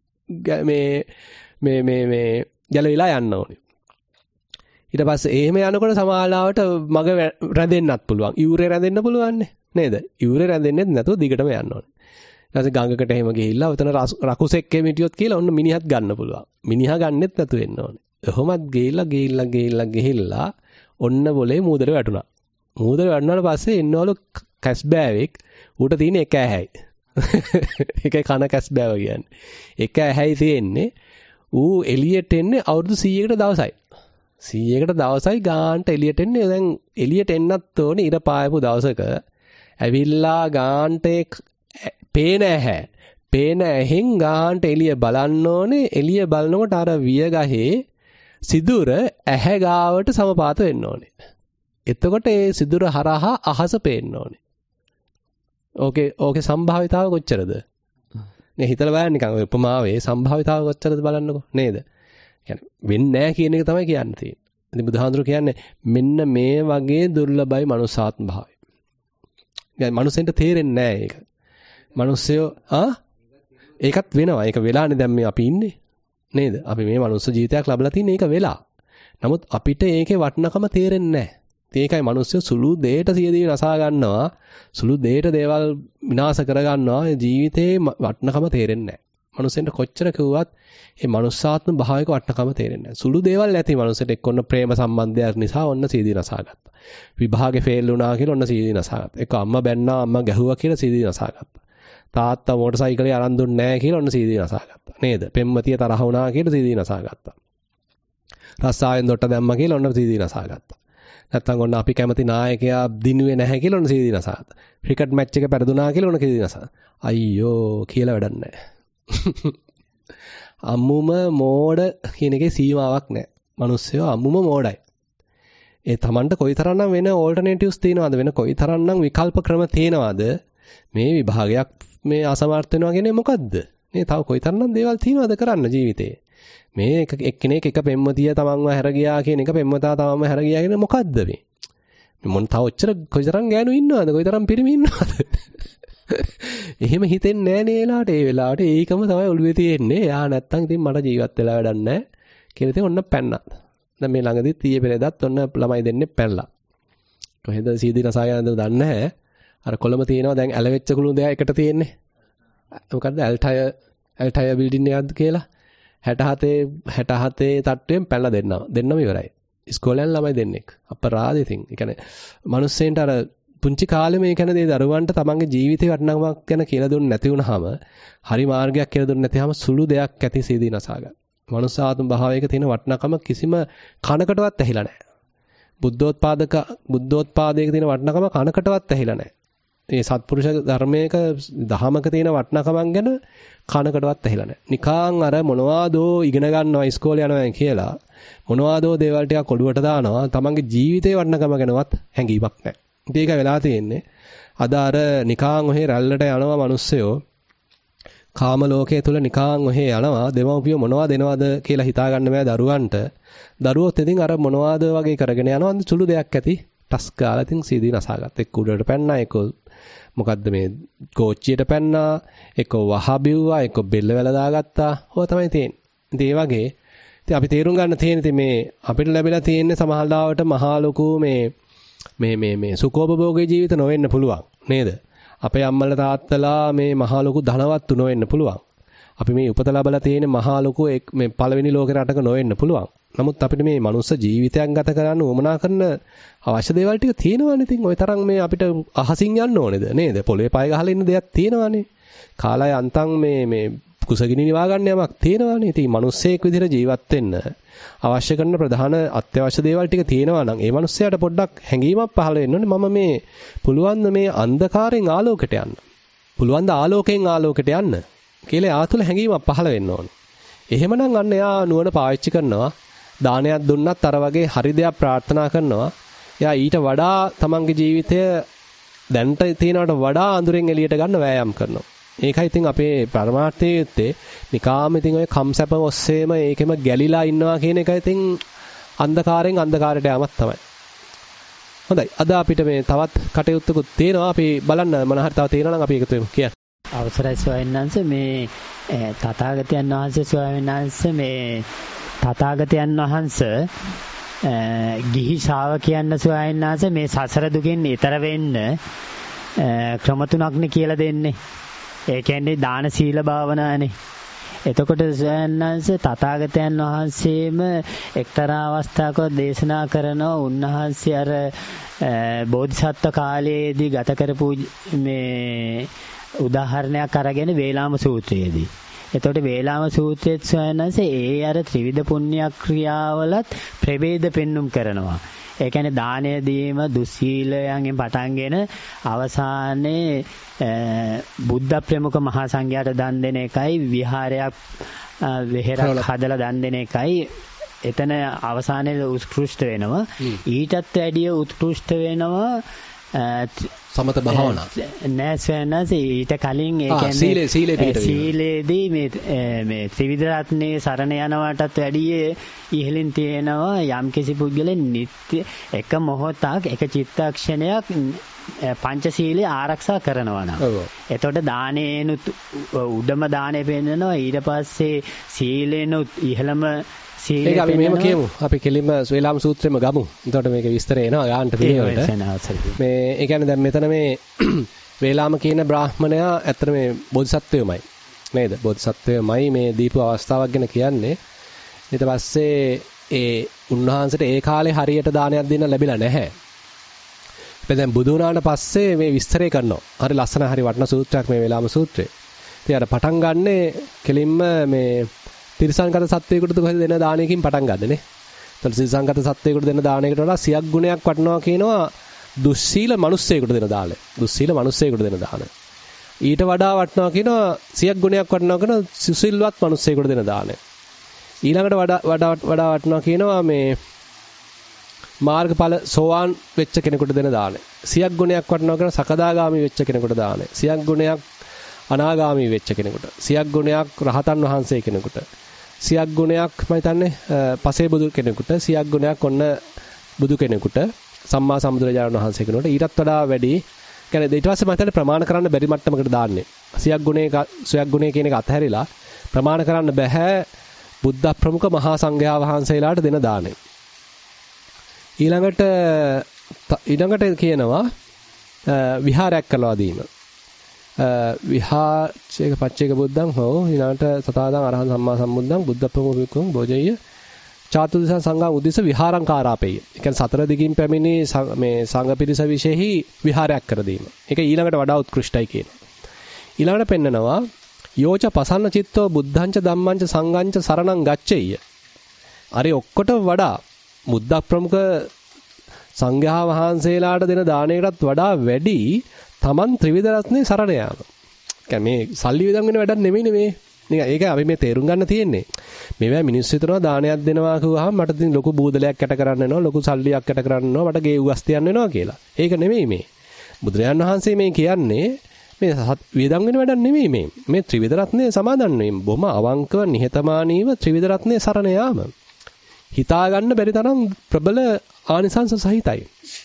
මේ ගැලවිලා යන්න ඕනේ. ඊට පස්සේ එහෙම යනකොට සමාලාවට මග රැඳෙන්නත් පුළුවන්. යූරේ රැඳෙන්න පුළුවන් නේද? යූරේ රැඳෙන්නෙත් නැතුව දිගටම යන්න ඕනේ. ඊට පස්සේ ගඟකට එහෙම ගිහිල්ලා උතන රකුසෙක් එහෙම හිටියොත් කියලා ඔන්න මිනිහත් ගන්න පුළුවන්. මිනිහා ගන්නෙත් නැතු වෙන්න ඕනේ. එහෙමත් ගිහිල්ලා ඔන්න બોලේ මූදර වැටුණා. මූදර වැටුණාට පස්සේ එන්නවලු කැස්බෑවෙක් ඌට තියෙන එක ඇහැයි. ඒකයි කන කැස්බෑව කියන්නේ. එක ඇහැයි තියෙන්නේ ඌ එළියට එන්නේ අවුරුදු 100කට දවසයි. 100කට දවසයි ගාන්ට එළියට එන්නේ. දැන් එළියට එන්නත් ඕනේ ඉර පායපු දවසක. ඇවිල්ලා ගාන්ට පේන ඇහැ. පේන ඇහෙන් ගාන්ට එළිය බලන්න ඕනේ. එළිය බලනකොට අර විය ගහේ සිදුර ඇහැ ගාවට සමපාත වෙන්න ඕනේ. එතකොට ඒ සිදුර හරහා අහස පේන්න ඕනේ. ඕකේ සම්භාවිතාව කොච්චරද? නේ හිතලා බලන්න නිකන් ඔය උපමාවේ සම්භාවිතාව කොච්චරද බලන්නකෝ නේද? කියන්නේ වෙන්නේ නැහැ කියන එක තමයි කියන්න තියෙන්නේ. ඉතින් බුදුහාඳුර කියන්නේ මෙන්න මේ වගේ දුර්ලභයි මනුසාත්ම භාවය. يعني මනුස්සෙන්ට තේරෙන්නේ නැහැ ඒක. මනුස්සයෝ ඒකත් වෙනවා. ඒක වෙලානේ දැන් මේ අපි ඉන්නේ. නේද? අපි මේ මනුස්ස ජීවිතයක් ලැබලා තියෙන එක වෙලා. නමුත් අපිට ඒකේ වටිනකම තේරෙන්නේ නැහැ. ඒකයි මිනිස්සු සුළු දෙයට සියදී නසා ගන්නවා. සුළු දෙයට දේවල් විනාශ කර ගන්නවා. ජීවිතේ වටිනකම තේරෙන්නේ නැහැ. මිනිස්සුන්ට කොච්චර කිව්වත් මේ මනුස්සාත්ම භාවයක වටිනකම තේරෙන්නේ නැහැ. සුළු දේවල් නැති මිනිස්සුන්ට එක්ක ඔන්න ප්‍රේම සම්බන්ධයක් නිසා ඔන්න සියදී නසා ගත්තා. විභාගේ ෆේල් වුණා කියලා ඔන්න සියදී නසා ගත්තා. එක්ක අම්මා බැන්නා අම්මා ගැහුවා කියලා සියදී නසා ගත්තා. තාත්තා මෝටර් සයිකලේ අරන් දුන්නේ නැහැ කියලා ඔන්න සියදී නසා ගත්තා. නේද? පෙම්වතිය තරහ වුණා කියලා සියදී නසා ගත්තා. රස්සාවෙන් දොට්ට දැම්මා කියලා ඔන්න සියදී නසා ගත්තා. නැත්තම් ඔන්න අපි කැමති නායකයා දිනුවේ නැහැ කියලා ඔන්න සීදී නසාත. ක්‍රිකට් මැච් එක පෙරදුනා කියලා ඔන්න සීදී නසාත. අයියෝ කියලා වැඩක් නැහැ. අම්මුම මෝඩ කියන එකේ සීමාවක් නැහැ. මිනිස්සුયો අම්මුම මෝඩයි. ඒ Tamanට කොයිතරම්නම් වෙන ඕල්ටර්නේටිව්ස් තියෙනවද වෙන කොයිතරම්නම් විකල්ප ක්‍රම තියෙනවද මේ විභාගයක් මේ අසමර්ථ වෙනවා කියන්නේ මොකද්ද? මේ තව කොයිතරම්නම් දේවල් තියෙනවද කරන්න ජීවිතේ? මේ එක්කෙනෙක් එක පෙම්වතිය තමන්ව හැර ගියා කියන එක පෙම්වතා තමන්ව හැර ගියා කියන මොකද්ද මේ? මොන තව ඔච්චර කොයිතරම් ගෑනු ඉන්නවද? කොයිතරම් පිරිමි ඉන්නවද? එහෙම හිතෙන්නේ නැහැ නේ වෙලාවට. ඒ වෙලාවට ඒකම තමයි ඔළුවේ තියෙන්නේ. යා නැත්තම් ඉතින් මට ජීවත් වෙලා වැඩක් නැහැ කියලා ඉතින් ඔන්න පැන්නා. දැන් මේ ළඟදී ඊයේ පෙරේදත් ඔන්න ළමයි දෙන්නේ පැනලා. කොහෙද සීදී නසායනද දන්නේ නැහැ. අර කොළඹ තියෙනවා දැන් ඇලවෙච්ච කුළුණු දෙක එකට තියෙන්නේ. මොකද්ද ඇල්ටය බිල්ඩින් එකක්ද කියලා 67 තට්ටුවෙන් පැනලා දෙන්නම ඉවරයි. ඉස්කෝලෙන් ළමයි දෙන්නෙක්. අපරාධ ඉතින්. ඒ කියන්නේ මිනිස්සෙන්ට අර පුංචි කාලේ මේ කියන දේ දරුවන්ට තමන්ගේ ජීවිතේ වටිනාකමක් ගැන කියලා දුන්නේ නැති වුනහම හරි මාර්ගයක් කියලා දුන්නේ නැතිවම සුළු දෙයක් ඇති සීදී නසා ගන්න. මනුෂ්‍යාත්ම භාවයක තියෙන වටිනාකම කිසිම කනකටවත් ඇහිලා නැහැ. බුද්ධෝත්පාදයක තියෙන වටිනාකම කනකටවත් ඇහිලා නැහැ. මේ සත්පුරුෂ ධර්මයක දහමක තියෙන වටිනාකමක් ගැන කනකටවත් ඇහිලා නැහැ. නිකාන් අර මොනවාදෝ ඉගෙන ගන්නවා ඉස්කෝලේ යනවා කියලා මොනවාදෝ දේවල් ටිකක් ඔළුවට දානවා. තමන්ගේ ජීවිතේ වටිනාකම ගැනවත් හැඟීමක් නැහැ. ඉතින් ඒක වෙලා තියෙන්නේ. අද අර නිකාන් ඔහේ රැල්ලට යනවා මිනිස්සයෝ. කාම ලෝකයේ තුල නිකාන් ඔහේ යනවා. දෙමව්පියෝ මොනවද දෙනවද කියලා හිතා ගන්න බෑ දරුවන්ට. දරුවොත් ඉතින් අර මොනවද වගේ කරගෙන යනවා. සුළු දෙයක් ඇති ටස් ගාලා ඉතින් සීදී නසාගත්ත. එක්ක උඩට පැන්නා, එක්ක මොකද්ද මේ කෝච්චියට පැන්නා, එක්ක වහ බිව්වා, එක්ක බෙල්ල වැල දාගත්තා. ඕවා තමයි තියෙන්නේ. ඉතින් ඒ වගේ ඉතින් අපි තේරුම් ගන්න තියෙන ඉතින් මේ අපිට ලැබිලා තියෙන්නේ සමහරවිට මහා ලොකු මේ සුඛෝපභෝගී ජීවිත නොවෙන්න පුළුවන් නේද? අපේ අම්මලා තාත්තලා මේ මහා ලොකු ධනවත් නොවෙන්න පුළුවන්. අපි මේ උපත ලැබලා තියෙන මහා ලොකු මේ පළවෙනි ලෝක රටක නොවෙන්න පුළුවන්. නමුත් අපිට මේ මනුස්ස ජීවිතයක් ගත කරන්න උවමනා කරන අවශ්‍ය දේවල් ටික තියෙනවානේ. ඉතින් ওই තරම් මේ අපිට අහසින් යන්න ඕනේද නේද? පොළවේ පය ගහලා ඉන්න දෙයක් තියෙනවානේ. කාලය අන්තම් මේ කුසගිනි නිවා ගන්න යමක් තියෙනවානේ. ඉතින් මිනිස්සෙක් විදිහට ජීවත් වෙන්න අවශ්‍ය කරන ප්‍රධාන අත්‍යවශ්‍ය දේවල් ටික තියෙනවා නම් ඒ මිනිස්සයාට පොඩ්ඩක් හැඟීමක් පහළ වෙන්න ඕනේ. මම මේ පුළුවන් මේ අන්ධකාරයෙන් ආලෝකයට යන්න. පුළුවන් ද ආලෝකයෙන් ආලෝකයට යන්න කියලා ආතුල හැඟීමක් පහළ වෙන්න ඕනේ. එහෙමනම් අන්න එයා නුවණ පාවිච්චි කරනවා. දානයක් දුන්නත් අර වගේ හරි දෙයක් ප්‍රාර්ථනා කරනවා. එයා ඊට වඩා තමන්ගේ ජීවිතය දැනට තියෙනවට වඩා අඳුරෙන් එළියට ගන්න වෑයම් කරනවා. ඒකයි ඉතින් අපේ පරමාර්ථයේ යුත්තේ නිකාම ඉතින් ඔය කම්සැප ඔස්සේම ඒකෙම ගැලිලා ඉන්නවා කියන එක ඉතින් අන්ධකාරයෙන් අන්ධකාරයට යamak තමයි. හොඳයි. අද අපිට මේ තවත් කටයුත්තකුත් තියෙනවා. අපි බලන්න මොන හරි තව තියෙනවා නම් අපි එකතු වෙමු කියන්න. අවසරයි ස්වාමීන් වහන්සේ මේ තථාගතයන් වහන්සේ ස්වාමීන් වහන්සේ මේ තථාගතයන් වහන්සේ ගිහි ශ්‍රාවකයන් ස්වාමීන් වහන්සේ මේ සසර දුකෙන් ඈතර වෙන්න ක්‍රම තුනක්නේ කියලා දෙන්නේ. ඒ කියන්නේ දාන සීල භාවනානේ. එතකොට ස්වාමීන් තථාගතයන් වහන්සේම එක්තරා අවස්ථාවක දේශනා කරනවා උන්වහන්සේ අර බෝධිසත්ව කාලයේදී ගත කරපු මේ උදාහරණයක් අරගෙන වේලාම සූත්‍රයේදී. එතකොට වේලාම සූත්‍රයේ ස්වාමීන් ඒ අර ත්‍රිවිධ පුණ්‍ය ක්‍රියාවලත් ප්‍රවේද පෙන්눔 කරනවා. ඒ කියන්නේ දානය දීම දුස්සීලයෙන් පටන්ගෙන අවසානයේ බුද්ධ ප්‍රමුඛ මහා සංඝයාට දන් දෙන එකයි විහාරයක් වෙහෙරක් හදලා දන් දෙන එකයි එතන අවසානයේ උත්කෘෂ්ඨ වෙනවා. ඊටත් වැඩිය උත්කෘෂ්ඨ වෙනවා සමත භාවනා නෑ ස්වයන්ස ඊට කලින් ඒ කියන්නේ සීලේදී මේ ත්‍රිවිධ රත්නයේ සරණ යනවටත් වැඩිය ඉහළින් තියෙනවා යම්කිසි පුද්ගලෙන් නිත්‍ය එක මොහොතක් එක චිත්තක්ෂණයක් පංචශීලයේ ආරක්ෂා කරනවා නම් එතකොට දානේනුත් උඩම දානේ පෙන්නනවා ඊට පස්සේ සීලේනුත් ඉහළම ඒක අපි මෙහෙම කියමු. අපි කෙලින්ම වේලාම සූත්‍රෙම ගමු. එතකොට මේක විස්තර එනවා යාන්ට පිළිවෙලට. මේ ඒ කියන්නේ දැන් මෙතන මේ වේලාම කියන බ්‍රාහ්මණයා ඇත්තට මේ බෝධිසත්වයමයි. නේද? බෝධිසත්වයමයි මේ දීපු අවස්ථාවක් ගැන කියන්නේ. ඊට පස්සේ ඒ උන්වහන්සේට ඒ කාලේ හරියට දානයක් දෙන්න ලැබිලා නැහැ. ඉතින් දැන් බුදු වුණාට පස්සේ මේ විස්තරය කරනවා. හරි ලස්සන හරි වටිනා සූත්‍රයක් මේ වේලාම සූත්‍රය. ඉතින් අර පටන් ගන්නෙ කෙලින්ම මේ තිරසංගත සත්වයකට කොහෙද දෙන දානයකින් පටන් ගන්නනේ. ඒතර සීසංගත සත්වයකට දෙන දාණයකට වඩා 100ක් ගුණයක් වටිනවා කියනවා දුස්සීල මිනිස්සෙකුට දෙන දාණය. දුස්සීල මිනිස්සෙකුට දෙන දාණය. ඊට වඩා වටිනවා කියනවා 100ක් ගුණයක් වටිනවා කියන සුසිල්වත් මිනිස්සෙකුට දෙන දාණය. ඊළඟට වඩා වටිනවා කියනවා මේ මාර්ගඵල සෝවාන් වෙච්ච කෙනෙකුට දෙන දාණය. 100ක් ගුණයක් වටිනවා කියන සකදාගාමි වෙච්ච කෙනෙකුට දාණය. 100ක් ගුණයක් අනාගාමි වෙච්ච කෙනෙකුට. 100ක් ගුණයක් රහතන් වහන්සේ කෙනෙකුට. 100ක් ගුණයක් මම හිතන්නේ පසේ බුදු කෙනෙකුට. 100ක් ගුණයක් ඔන්න බුදු කෙනෙකුට. සම්මා සම්බුදුරජාණන් වහන්සේ කෙනෙකුට ඊටත් වඩා වැඩි. කියන්නේ ඊට පස්සේ මම හිතන්නේ ප්‍රමාණ කරන්න බැරි මට්ටමකට දාන්නේ. 100ක් ගුණේ කියන එක අතහැරිලා ප්‍රමාණ කරන්න බෑ බුද්ධ ප්‍රමුඛ මහා සංඝයා වහන්සේලාට දෙන දාණය. ඊළඟට කියනවා විහාරයක් කරලා දීම. විහාචේක පච්චේක බුද්ධං හෝ ඊළඟට සතාදං අරහං සම්මා සම්බුද්ධං බුද්ධ ප්‍රමුඛං බෝධිය චාතුදේශ සංඝං උද්දේශ විහාරංකාරාපේය. ඒ කියන්නේ සතර දිගින් පැමිණි මේ සංඝ පිරිස විශේෂෙහි විහාරයක් කර දීම. ඒක ඊළඟට වඩා උත්කෘෂ්ටයි කියනවා. ඊළඟට පෙන්නනවා යෝච පසන්න චිත්තෝ බුද්ධංච ධම්මංච සංඝංච සරණං ගච්ඡෙය්‍ය. අර ඔක්කොට වඩා බුද්ධ ප්‍රමුඛ සංඝයා වහන්සේලාට දෙන දාණයටත් වඩා වැඩි තමන් ත්‍රිවිධ රත්නේ සරණ යාම. කියන්නේ මේ සල්ලි විදන් වෙන වැඩක් නෙමෙයිනේ මේ. නිකන් ඒක අපි මේ තේරුම් ගන්න තියෙන්නේ. මේවා මිනිස්සු හිතනවා දානයක් දෙනවා කිව්වහම මට ඉතින් ලොකු බූදලයක් යට කරන්න වෙනවා, ලොකු සල්ලියක් යට කරන්න වෙනවා, මට ගේ උගස් තියන්න වෙනවා කියලා. ඒක නෙමෙයි මේ. බුදුරජාණන් වහන්සේ මේ කියන්නේ මේ විදන් වෙන වැඩක් නෙමෙයි මේ. මේ ත්‍රිවිධ රත්නේ සමාදන් වීම. බොහොම අවංකව නිහතමානීව ත්‍රිවිධ රත්නේ සරණ යාම. හිතා ගන්න බැරි තරම් ප්‍රබල ආනිසංස සහිතයි.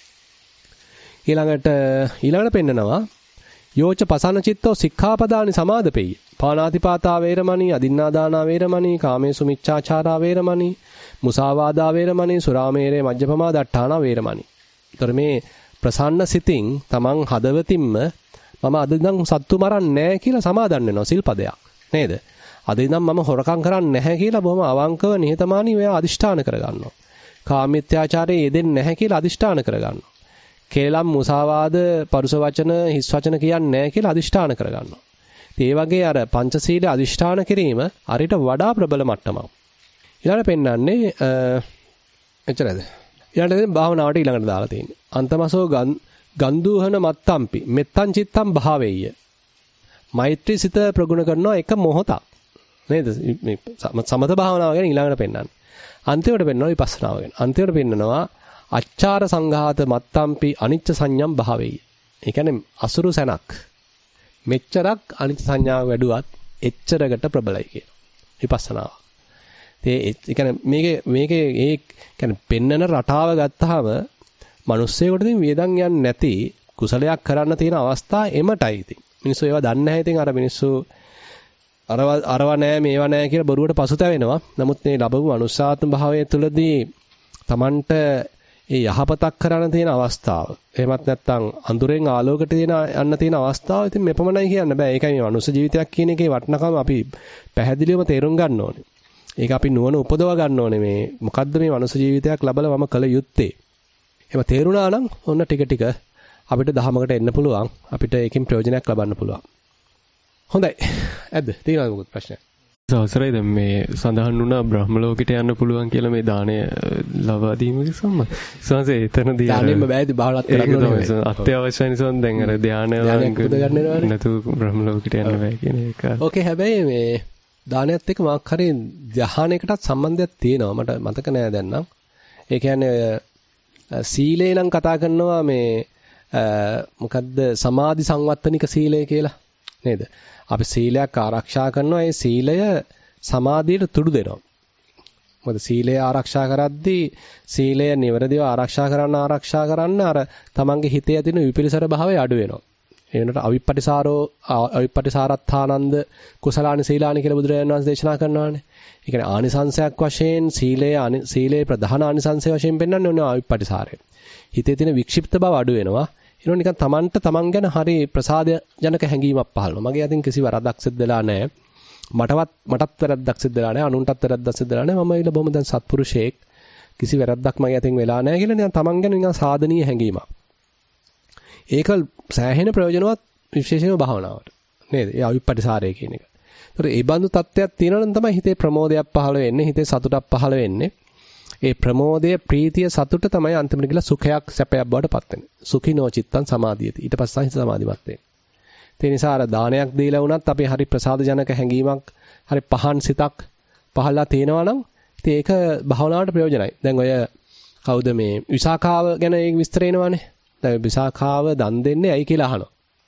ඊළඟට පෙන්නනවා යෝච පසන චිත්තෝ සික්ඛාපදානි සමාදපෙයි. පාණාතිපාතා වේරමණී, අදින්නාදානා වේරමණී, කාමේසු මිච්ඡාචාරා වේරමණී, මුසාවාදා වේරමණී, සුරාමේරේ මජ්ජපමා දට්ඨානා වේරමණී. ඒතර මේ ප්‍රසන්න සිතින් තමන් හදවතින්ම මම අද ඉඳන් සත්තු මරන්නේ නැහැ කියලා සමාදන් වෙනවා සිල්පදයක්. නේද? අද ඉඳන් මම හොරකම් කරන්නේ නැහැ කියලා බොහොම අවංකව නිහතමානීව අදිෂ්ඨාන කරගන්නවා. කාමීත්‍යාචාරයේ යෙදෙන්නේ නැහැ කියලා අදිෂ්ඨාන කරගන්නවා. කේලම් මුසාවාද පරුස වචන හිස් වචන කියන්නේ නැහැ කියලා අදිෂ්ඨාන කරගන්නවා. ඒ වගේ අර පංචශීල අදිෂ්ඨාන කිරීම අරිට වඩා ප්‍රබල මට්ටමක්. ඊළඟට පෙන්වන්නේ එච්චරද? ඊළඟට භාවනාවට ඊළඟට දාලා තියෙන්නේ. අන්තමසෝ ගන්දුහන මත්තම්පි මෙත්තං චිත්තං භාවෙය්‍ය. මෛත්‍රී සිත ප්‍රගුණ කරනවා එක මොහොතක්. නේද? මේ සමත භාවනාව ගැන ඊළඟට පෙන්වන්නේ. අන්තිමට පෙන්වනවා විපස්සනාව ගැන. අන්තිමට පෙන්වනවා අච්චාර සංඝාත මත්තම්පි අනිච්ච සංඥම් භාවෙයි. ඒ කියන්නේ අසුරු සැනක්. මෙච්චරක් අනිච්ච සංඥාව වැඩුවත් එච්චරකට ප්‍රබලයි කියන විපස්සනාව. ඒ කියන්නේ මේකේ ඒ කියන්නේ පෙන්නන රටාව ගත්තාම මිනිස්සෙකුට ඉතින් වේදන් යන්නේ නැති කුසලයක් කරන්න තියෙන අවස්ථා එමටයි ඉතින්. මිනිස්සු ඒවා දන්නේ නැහැ ඉතින් අර මිනිස්සු අරව නැහැ මේවා නැහැ කියලා බොරුවට පසුතැවෙනවා. නමුත් මේ ලැබපු මනුෂ්‍යාත්ම භාවය තුළදී Tamanට ඒ යහපතක් කරන්න තියෙන අවස්ථාව. එහෙමත් නැත්නම් අඳුරෙන් ආලෝකයට යන්න තියෙන අවස්ථාව ඉතින් මෙපමණයි කියන්න බෑ. ඒකයි මේ මනුෂ්‍ය ජීවිතයක් කියන එකේ වටිනකම අපි පැහැදිලිවම තේරුම් ගන්න ඕනේ. ඒක අපි නුවණ උපදව ගන්න ඕනේ මේ මොකද්ද මේ මනුෂ්‍ය ජීවිතයක් ලැබලා මම කළ යුත්තේ. එහෙම තේරුණා නම් ඔන්න ටික ටික අපිට දහමකට එන්න පුළුවන්. අපිට ඒකෙන් ප්‍රයෝජනයක් ලබන්න පුළුවන්. හොඳයි. ඇද්ද? තියෙනවද මොකද ප්‍රශ්නයක්? අවසරයි දැන් මේ සඳහන් වුණා බ්‍රහ්ම ලෝකෙට යන්න පුළුවන් කියලා මේ දාණය ලබා දීමේ සම්ම. සංසේ එතනදී දාණයෙම බෑදී බහලත් කරන්න ඕනේ. අත්‍යවශ්‍ය නිසා දැන් අර ධානය නැතු බ්‍රහ්ම ලෝකෙට යන්න බෑ කියන එක. ඕකේ හැබැයි මේ දානයත් එක්ක මාක් හරි ධානයකටත් සම්බන්ධයක් තියෙනවා. මට මතක නෑ දැන් නම්. ඒ කියන්නේ සීලේ නම් කතා කරනවා මේ මොකද්ද සමාධි සංවත්තනික සීලය කියලා. නේද? අපි සීලයක් ආරක්ෂා කරනවා. ඒ සීලය සමාධියට තුඩු දෙනවා. මොකද සීලය ආරක්ෂා කරද්දී සීලය නිවැරදිව ආරක්ෂා කරන්න අර තමන්ගේ හිතේ ඇතින විපිරිසර භාවය අඩු වෙනවා. ඒ වෙනකොට අවිප්පටිසාරත්ථානන්ද කුසලානි සීලානි කියලා බුදුරජාණන් වහන්සේ දේශනා කරනවානේ. ඒ කියන්නේ ආනිසංශයක් වශයෙන් සීලයේ ප්‍රධාන ආනිසංශය වශයෙන් පෙන්වන්නේ ඔන්න අවිප්පටිසාරය. හිතේ තියෙන වික්ෂිප්ත බව අඩු වෙනවා. ඒනෝ නිකන් තමන් ගැන හරි ප්‍රසාදජනක හැඟීමක් පහළනවා. මගේ අතින් කිසි වරදක් සිද්ධ වෙලා නැහැ. මටත් වැරද්දක් සිද්ධ වෙලා නැහැ. අනුන්ටත් වැරද්දක් සිද්ධ වෙලා නැහැ. මම ඊළ බොහොම දැන් සත්පුරුෂයෙක්. කිසි වැරද්දක් මගේ අතින් වෙලා නැහැ කියලා නිකන් තමන් ගැන නිකන් සාධනීය හැඟීමක්. ඒක සෑහෙන ප්‍රයෝජනවත් විශේෂයෙන්ම භාවනාවට. නේද? ඒ අවිප්පටිසාරය කියන එක. ඒතර ඒ බඳු තත්ත්වයක් තියෙනවා නම් තමයි හිතේ ප්‍රමෝදයක් පහළ වෙන්නේ, හිතේ සතුටක් පහළ වෙන්නේ. ඒ ප්‍රමෝදය, ප්‍රීතිය, සතුට තමයි අන්තිමට ගිහලා සුඛයක්, සැපයක් බවට පත් වෙන්නේ. සුඛිනෝ චිත්තං සමාධියති. ඊට පස්සේ හිත සමාධිමත් වෙන්නේ. ඒ නිසා අර දානයක් දීලා වුණත් අපි හරි ප්‍රසාදජනක හැඟීමක්, හරි පහන් සිතක් පහළලා තියෙනවා නම් ඉතින් ඒක භාවනාවට ප්‍රයෝජනයි. දැන් ඔය කවුද මේ විසාඛාව ගැන ඒක විස්තර එනවනේ. දැන් විසාඛාව දන් දෙන්නේ ඇයි කියලා අහනවා.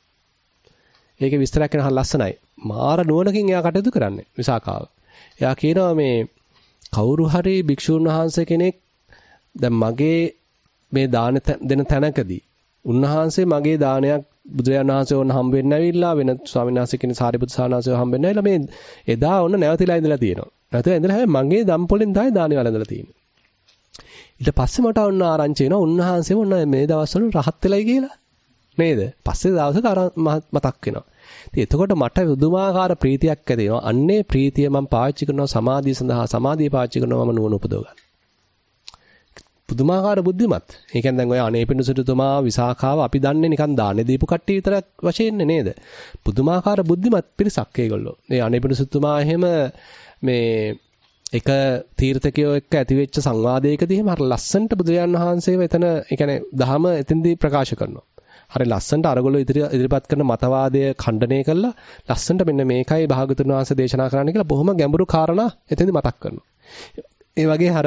ඒකේ විස්තරයක් කරන ලස්සනයි. මාර නුවණකින් එයා කටයුතු කරන්නේ විසාඛාව. එයා කියනවා මේ කවුරු හරි භික්ෂුන් වහන්සේ කෙනෙක් දැන් මගේ මේ දාන දෙන තැනකදී උන්වහන්සේ මගේ දානයක් බුදුරජාණන් වහන්සේ වොන්න හම්බ වෙන්න ඇවිල්ලා වෙන ස්වාමීන් වහන්සේ කෙනෙක් සාරිපුත් සානහසේ හම්බ වෙන්න ඇවිල්ලා මේ එදා ඔන්න නැවතිලා ඉඳලා තියෙනවා. නැවතිලා ඉඳලා හැබැයි මගේ දම් පොලෙන් තමයි දානේ වළඳලා තියෙන්නේ. ඊට පස්සේ මට ඔන්න ආරංචි වෙනවා උන්වහන්සේ ඔන්න මේ දවස්වල රහත් වෙලයි කියලා. නේද? පස්සේ දවසක මතක් වෙනවා. ඉතින් එතකොට මට පුදුමාකාර ප්‍රීතියක් ඇති වෙනවා. අන්නේ ප්‍රීතිය මම පාවිච්චි කරනවා සමාධිය සඳහා. සමාධිය පාවිච්චි කරනවා මම නුවණ උපදව ගන්න. පුදුමාකාර බුද්ධිමත්. ඒ කියන්නේ දැන් ඔය අනේපිඬු සිටුතුමා විසාඛාව අපි දන්නේ නිකන් දාන්නේ දීපු කට්ටිය විතරක් වශයෙන් නේද? පුදුමාකාර බුද්ධිමත් පිරිසක් ඒගොල්ලෝ. මේ අනේපිඬු සිටුතුමා එහෙම මේ එක තීර්ථකයෝ එක්ක ඇතිවෙච්ච සංවාදයකදී එහෙම හර ලස්සනට බුදුරජාණන් වහන්සේව එතන ඒ කියන්නේ දහම එතෙන්දී ප්‍රකාශ කරනවා. හරි ලස්සනට අරගොල්ලෝ ඉදිරිපත් කරන මතවාදය ಖಂಡණය කළා. ලස්සනට මෙන්න මේකයි භාගතුන් වහන්සේ දේශනා කරන්න කියලා බොහොම ගැඹුරු කාරණා එතෙන්දී මතක් කරනවා. ඒ වගේ අර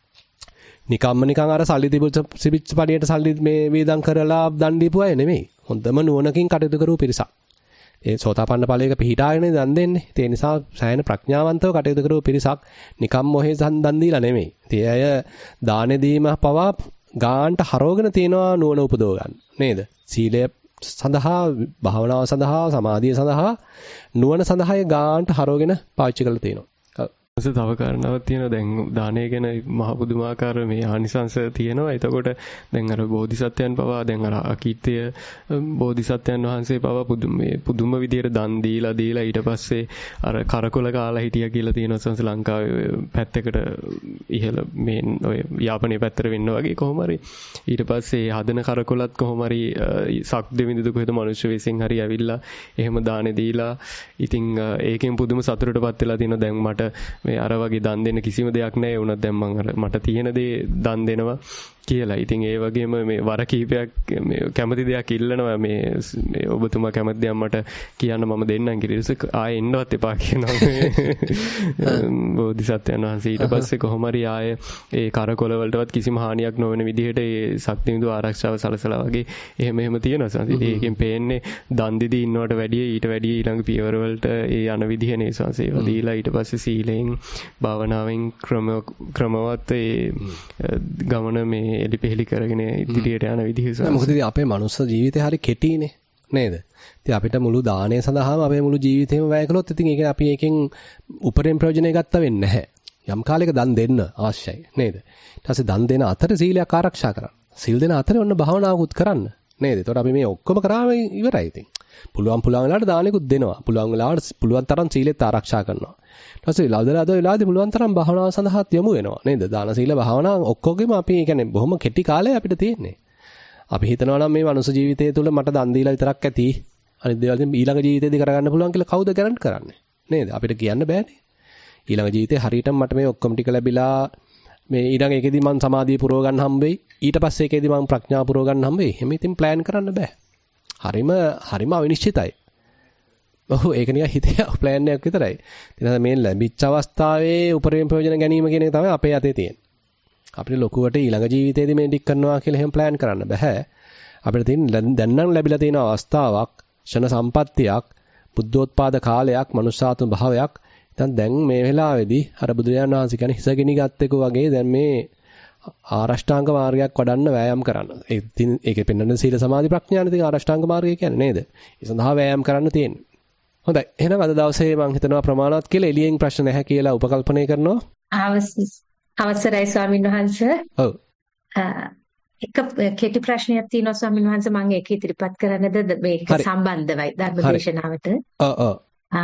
නිකන් අර සල්ලි තිබිච්ච පඩියට සල්ලි මේ වේදම් කරලා දන් දීපු අය නෙමෙයි. හොඳම නුවණකින් කටයුතු කරපු පිරිසක්. ඒ සෝතාපන්න ඵලයක පිහිටාගෙන දන් දෙන්නේ. ඒ නිසා සෑහෙන ප්‍රඥාවන්තව කටයුතු කරපු පිරිසක් නිකම් මොහේ දන් දීලා නෙමෙයි. ඒ අය දානෙ දීම පවා ගාන්ට හරවගෙන තියනවා නුවණ උපදව ගන්න. නේද? සීලය සඳහා, භාවනාව සඳහා, සමාධිය සඳහා, නුවණ සඳහා ගාන්ට හරවගෙන පාවිච්චි කරලා තියෙනවා. තව කාරණාවක් තියෙනවා දැන් දානය ගැන මහ පුදුමාකාර මේ ආනිසංශ තියෙනවා. එතකොට දැන් අර බෝධිසත්වයන් පවා දැන් අර අකීර්තිය බෝධිසත්වයන් වහන්සේ පවා පුදුම විදියට දන් දීලා ඊට පස්සේ අර කරකොල කාලා හිටියා කියලා තියෙනවා සංස ලංකාවේ පැත්තකට ඉහළ මේ ඔය යාපනයේ පැත්තට වෙන්න වගේ කොහොම හරි ඊට පස්සේ හදන කරකොලත් කොහොම හරි සක් දෙවිඳු කොහෙද මිනිස්සු විසින් හරි ඇවිල්ලා එහෙම දානේ දීලා ඉතින් ඒකෙන් පුදුම සතුටටපත් වෙලා තියෙනවා. දැන් මට මේ අර වගේ දන් දෙන්න කිසිම දෙයක් නැහැ වුණත් දැන් මම අර මට තියෙන දේ දන් දෙනවා කියලා. ඉතින් ඒ වගේම මේ වර කීපයක් මේ කැමති දෙයක් ඉල්ලනවා මේ ඔබතුමා කැමති දෙයක් මට කියන්න මම දෙන්නම් කියලා. ආයෙ එන්නවත් එපා කියනවා මේ බෝධිසත්වයන් වහන්සේ. ඊට පස්සේ කොහොම හරි ආයෙ ඒ කරකොල වලටවත් කිසිම හානියක් නොවන විදිහට ඒ ශක්තිවිදු ආරක්ෂාව සලසලා වගේ එහෙම තියෙනවා. ඉතින් ඒකෙන් පේන්නේ දන් දීදී ඉන්නවට වැඩිය ඊට වැඩිය ඊළඟ පියවර වලට ඒ යන විදිහ නේ සංසේව දීලා ඊට පස්සේ සීලෙන් භාවනාවෙන් ක්‍රමවත් ඒ ගමන මේ එලිපෙහෙලි කරගෙන ඉදිරියට යන විදිහ. මොකද අපේ මනුස්ස ජීවිතේ හරි කෙටිනේ නේද? ඉතින් අපිට මුළු දාණය සඳහාම අපේ මුළු ජීවිතේම වැය කළොත් ඉතින් ඒක අපි එකෙන් උපරිම ප්‍රයෝජනය ගත්ත වෙන්නේ නැහැ. යම් කාලයක දන් දෙන්න අවශ්‍යයි නේද? ඊට පස්සේ දන් දෙන අතර සීලයක් ආරක්ෂා කරන්න. සීල් දෙන අතරේ ඔන්න භාවනාවකුත් කරන්න නේද? ඒතකොට අපි මේ ඔක්කොම කරාම ඉවරයි ඉතින්. පුළුවන් වෙලාවට දානෙකුත් දෙනවා. පුළුවන් වෙලාවට පුළුවන් තරම් සීලෙත් ආරක්ෂා කරනවා. ඊට පස්සේ ලදලා වෙලාවදී පුළුවන් තරම් භාවනාව සඳහා යොමු වෙනවා නේද? දාන සීල භාවනා ඔක්කොගෙම අපි කියන්නේ බොහොම කෙටි කාලයක් අපිට තියෙන්නේ. අපි හිතනවා නම් මේ මනුස්ස ජීවිතය තුළ මට දන් දීලා විතරක් ඇති අනිත් දේවල් ඊළඟ ජීවිතේදී කරගන්න පුළුවන් කියලා කවුද ගැරන්ට් කරන්නේ? නේද? අපිට කියන්න බෑනේ. ඊළඟ ජීවිතේ හරියටම මට මේ ඔක්කොම ටික ලැබිලා මේ ඊළඟ එකේදී මම සමාධිය පුරව ගන්න හම්බෙයි. ඊට පස්සේ එකේදී මම ප්‍රඥාව පුරව ගන්න හම්බෙයි. එහෙම ඉතින් ප්ලෑන් කරන්න බෑ. හරිම අවිනිශ්චිතයි. ඔව් ඒක නිකන් හිතේ ප්ලෑන් එකක් විතරයි. ඉතින් මේ ලැබිච්ච අවස්ථාවේ උපරිම ප්‍රයෝජන ගැනීම කියන එක තමයි අපේ අතේ තියෙන්නේ. අපිට ලොකුවට ඊළඟ ජීවිතේදී මේ ටික කරනවා කියලා එහෙම ප්ලෑන් කරන්න බෑ. අපිට තියෙන දැන් නම් ලැබිලා තියෙන අවස්ථාවක්, ෂණ සම්පත්තියක්, බුද්ධෝත්පාද කාලයක්, මනුෂ්‍යාත්ම භාවයක්. දැන් මේ වෙලාවේදී අර බුදුරජාණන් වහන්සේ කියන්නේ හිසගිනි ගත්තෙකු වගේ දැන් මේ ආරෂ්ඨාංග මාර්ගයක් වඩන්න වෑයම් කරන්න. ඒකේ පෙන්වන සීල සමාධි ප්‍රඥාන ඉතින් ආරෂ්ඨාංග මාර්ගය කියන්නේ නේද? ඒ සඳහා වෑයම් කරන්න තියෙන්නේ. හොඳයි. එහෙනම් අද දවසේ මම හිතනවා ප්‍රමාණවත් කියලා එළියෙන් ප්‍රශ්න නැහැ කියලා උපකල්පනය කරනවා. අවසරයි ස්වාමීන් වහන්සේ. ඔව්. එක කෙටි ප්‍රශ්නයක් තියෙනවා ස්වාමීන් වහන්සේ මම ඒක ඉදිරිපත් කරන්නද මේක සම්බන්ධවයි ධර්මදේශනාවට. ඔව්.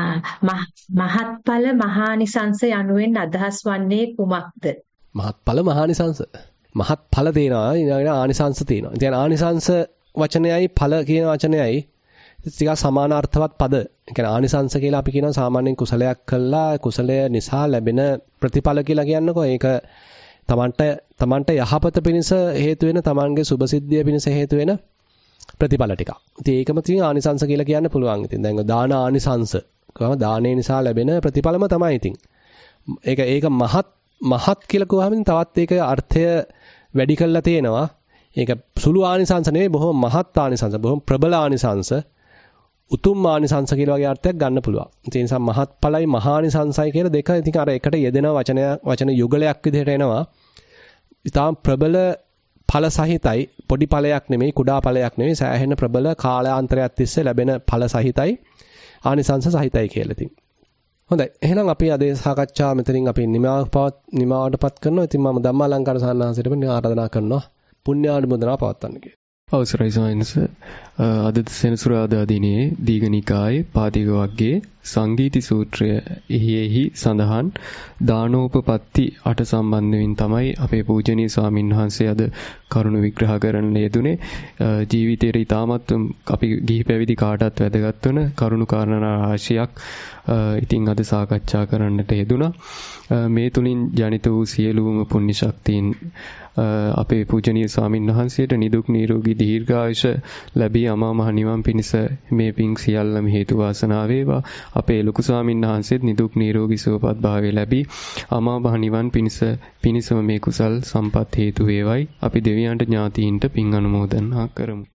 මහත්ඵල මහානිසංස යනුවෙන් අදහස් වන්නේ කුමක්ද? මහත්ඵල මහානිසංස. මහත්ඵල තියෙනවා ඊළඟට ආනිසංස තියෙනවා. ඉතින් ආනිසංස වචනයයි ඵල කියන වචනයයි ටිකක් සමානාර්ථවත් පද. ඒ කියන්නේ ආනිසංස කියලා අපි කියනවා සාමාන්‍යයෙන් කුසලයක් කළා කුසලය නිසා ලැබෙන ප්‍රතිඵල කියලා කියන්නකෝ. ඒක තමන්ට යහපත පිණිස හේතු වෙන තමන්ගේ සුභසිද්ධිය පිණිස හේතු වෙන ප්‍රතිඵල ටික. ඉතින් ඒකම තියෙන ආනිසංස කියලා කියන්න පුළුවන්. ඉතින් දැන් දාන ආනිසංස කොහොම දානේ නිසා ලැබෙන ප්‍රතිඵලම තමයි ඉතින්. ඒක මහත් කියලා කොහොමද තවත් ඒක අර්ථය වැඩි කරලා තියෙනවා. ඒක සුළු ආනිසංස නෙවෙයි බොහොම මහත් ආනිසංස, බොහොම ප්‍රබල ආනිසංස, උතුම් ආනිසංස කියලා වගේ අර්ථයක් ගන්න පුළුවන්. ඒ නිසා මහත්ඵලයි මහානිසංසයි කියලා දෙක ඉතින් අර එකට යෙදෙන වචන යුගලයක් විදිහට එනවා. ඉතාම ප්‍රබල ඵල සහිතයි, පොඩි ඵලයක් නෙමෙයි, කුඩා ඵලයක් නෙමෙයි, සෑහෙන ප්‍රබල කාලාන්තරයක් තිස්සේ ලැබෙන ඵල සහිතයි, ආනිසංස සහිතයි කියලා ඉතින්. හොඳයි. එහෙනම් අපි අද සාකච්ඡාව මෙතනින් අපි නිමාවටපත් කරනවා. ඉතින් මම ධම්මාලංකාර සාන්නාංශයට ආරාධනා කරනවා පුණ්‍යානුමෝදනා පවත්වන්න කියලා. අවසරයි සායනස. අද සෙනසුරාදා දිනේ දීඝනිකායේ පාටික වර්ගයේ සංගීති සූත්‍රය එහි සඳහන් දානෝපපත්ති 8 සම්බන්ධයෙන් තමයි අපේ පූජනීය ස්වාමින් වහන්සේ අද කරුණු විග්‍රහ කරන්න යෙදුනේ. ජීවිතේට ඉතාමත් අපි ගිහි පැවිදි කාටත් වැදගත් වන කරුණු කාරණා රාශියක් ඉතින් අද සාකච්ඡා කරන්නට යෙදුණා. මේ තුලින් ජනිත වූ සියලුම පුණ්‍ය ශක්තියින් අපේ පූජනීය ස්වාමින් වහන්සේට නිදුක් නිරෝගී දීර්ඝායුෂ ලැබී අමා මහ නිවන් පිණිස මේ පිං සියල්ලම හේතු වාසනා වේවා. අපේ ලොකු ස්වාමින් වහන්සේත් නිදුක් නිරෝගී සුවපත් භාවය ලැබී අමා මහ නිවන් පිණිසම මේ කුසල් සම්පත් හේතු වේවයි. අපි දෙවියන්ට ඥාතීන්ට පින් අනුමෝදනා කරමු.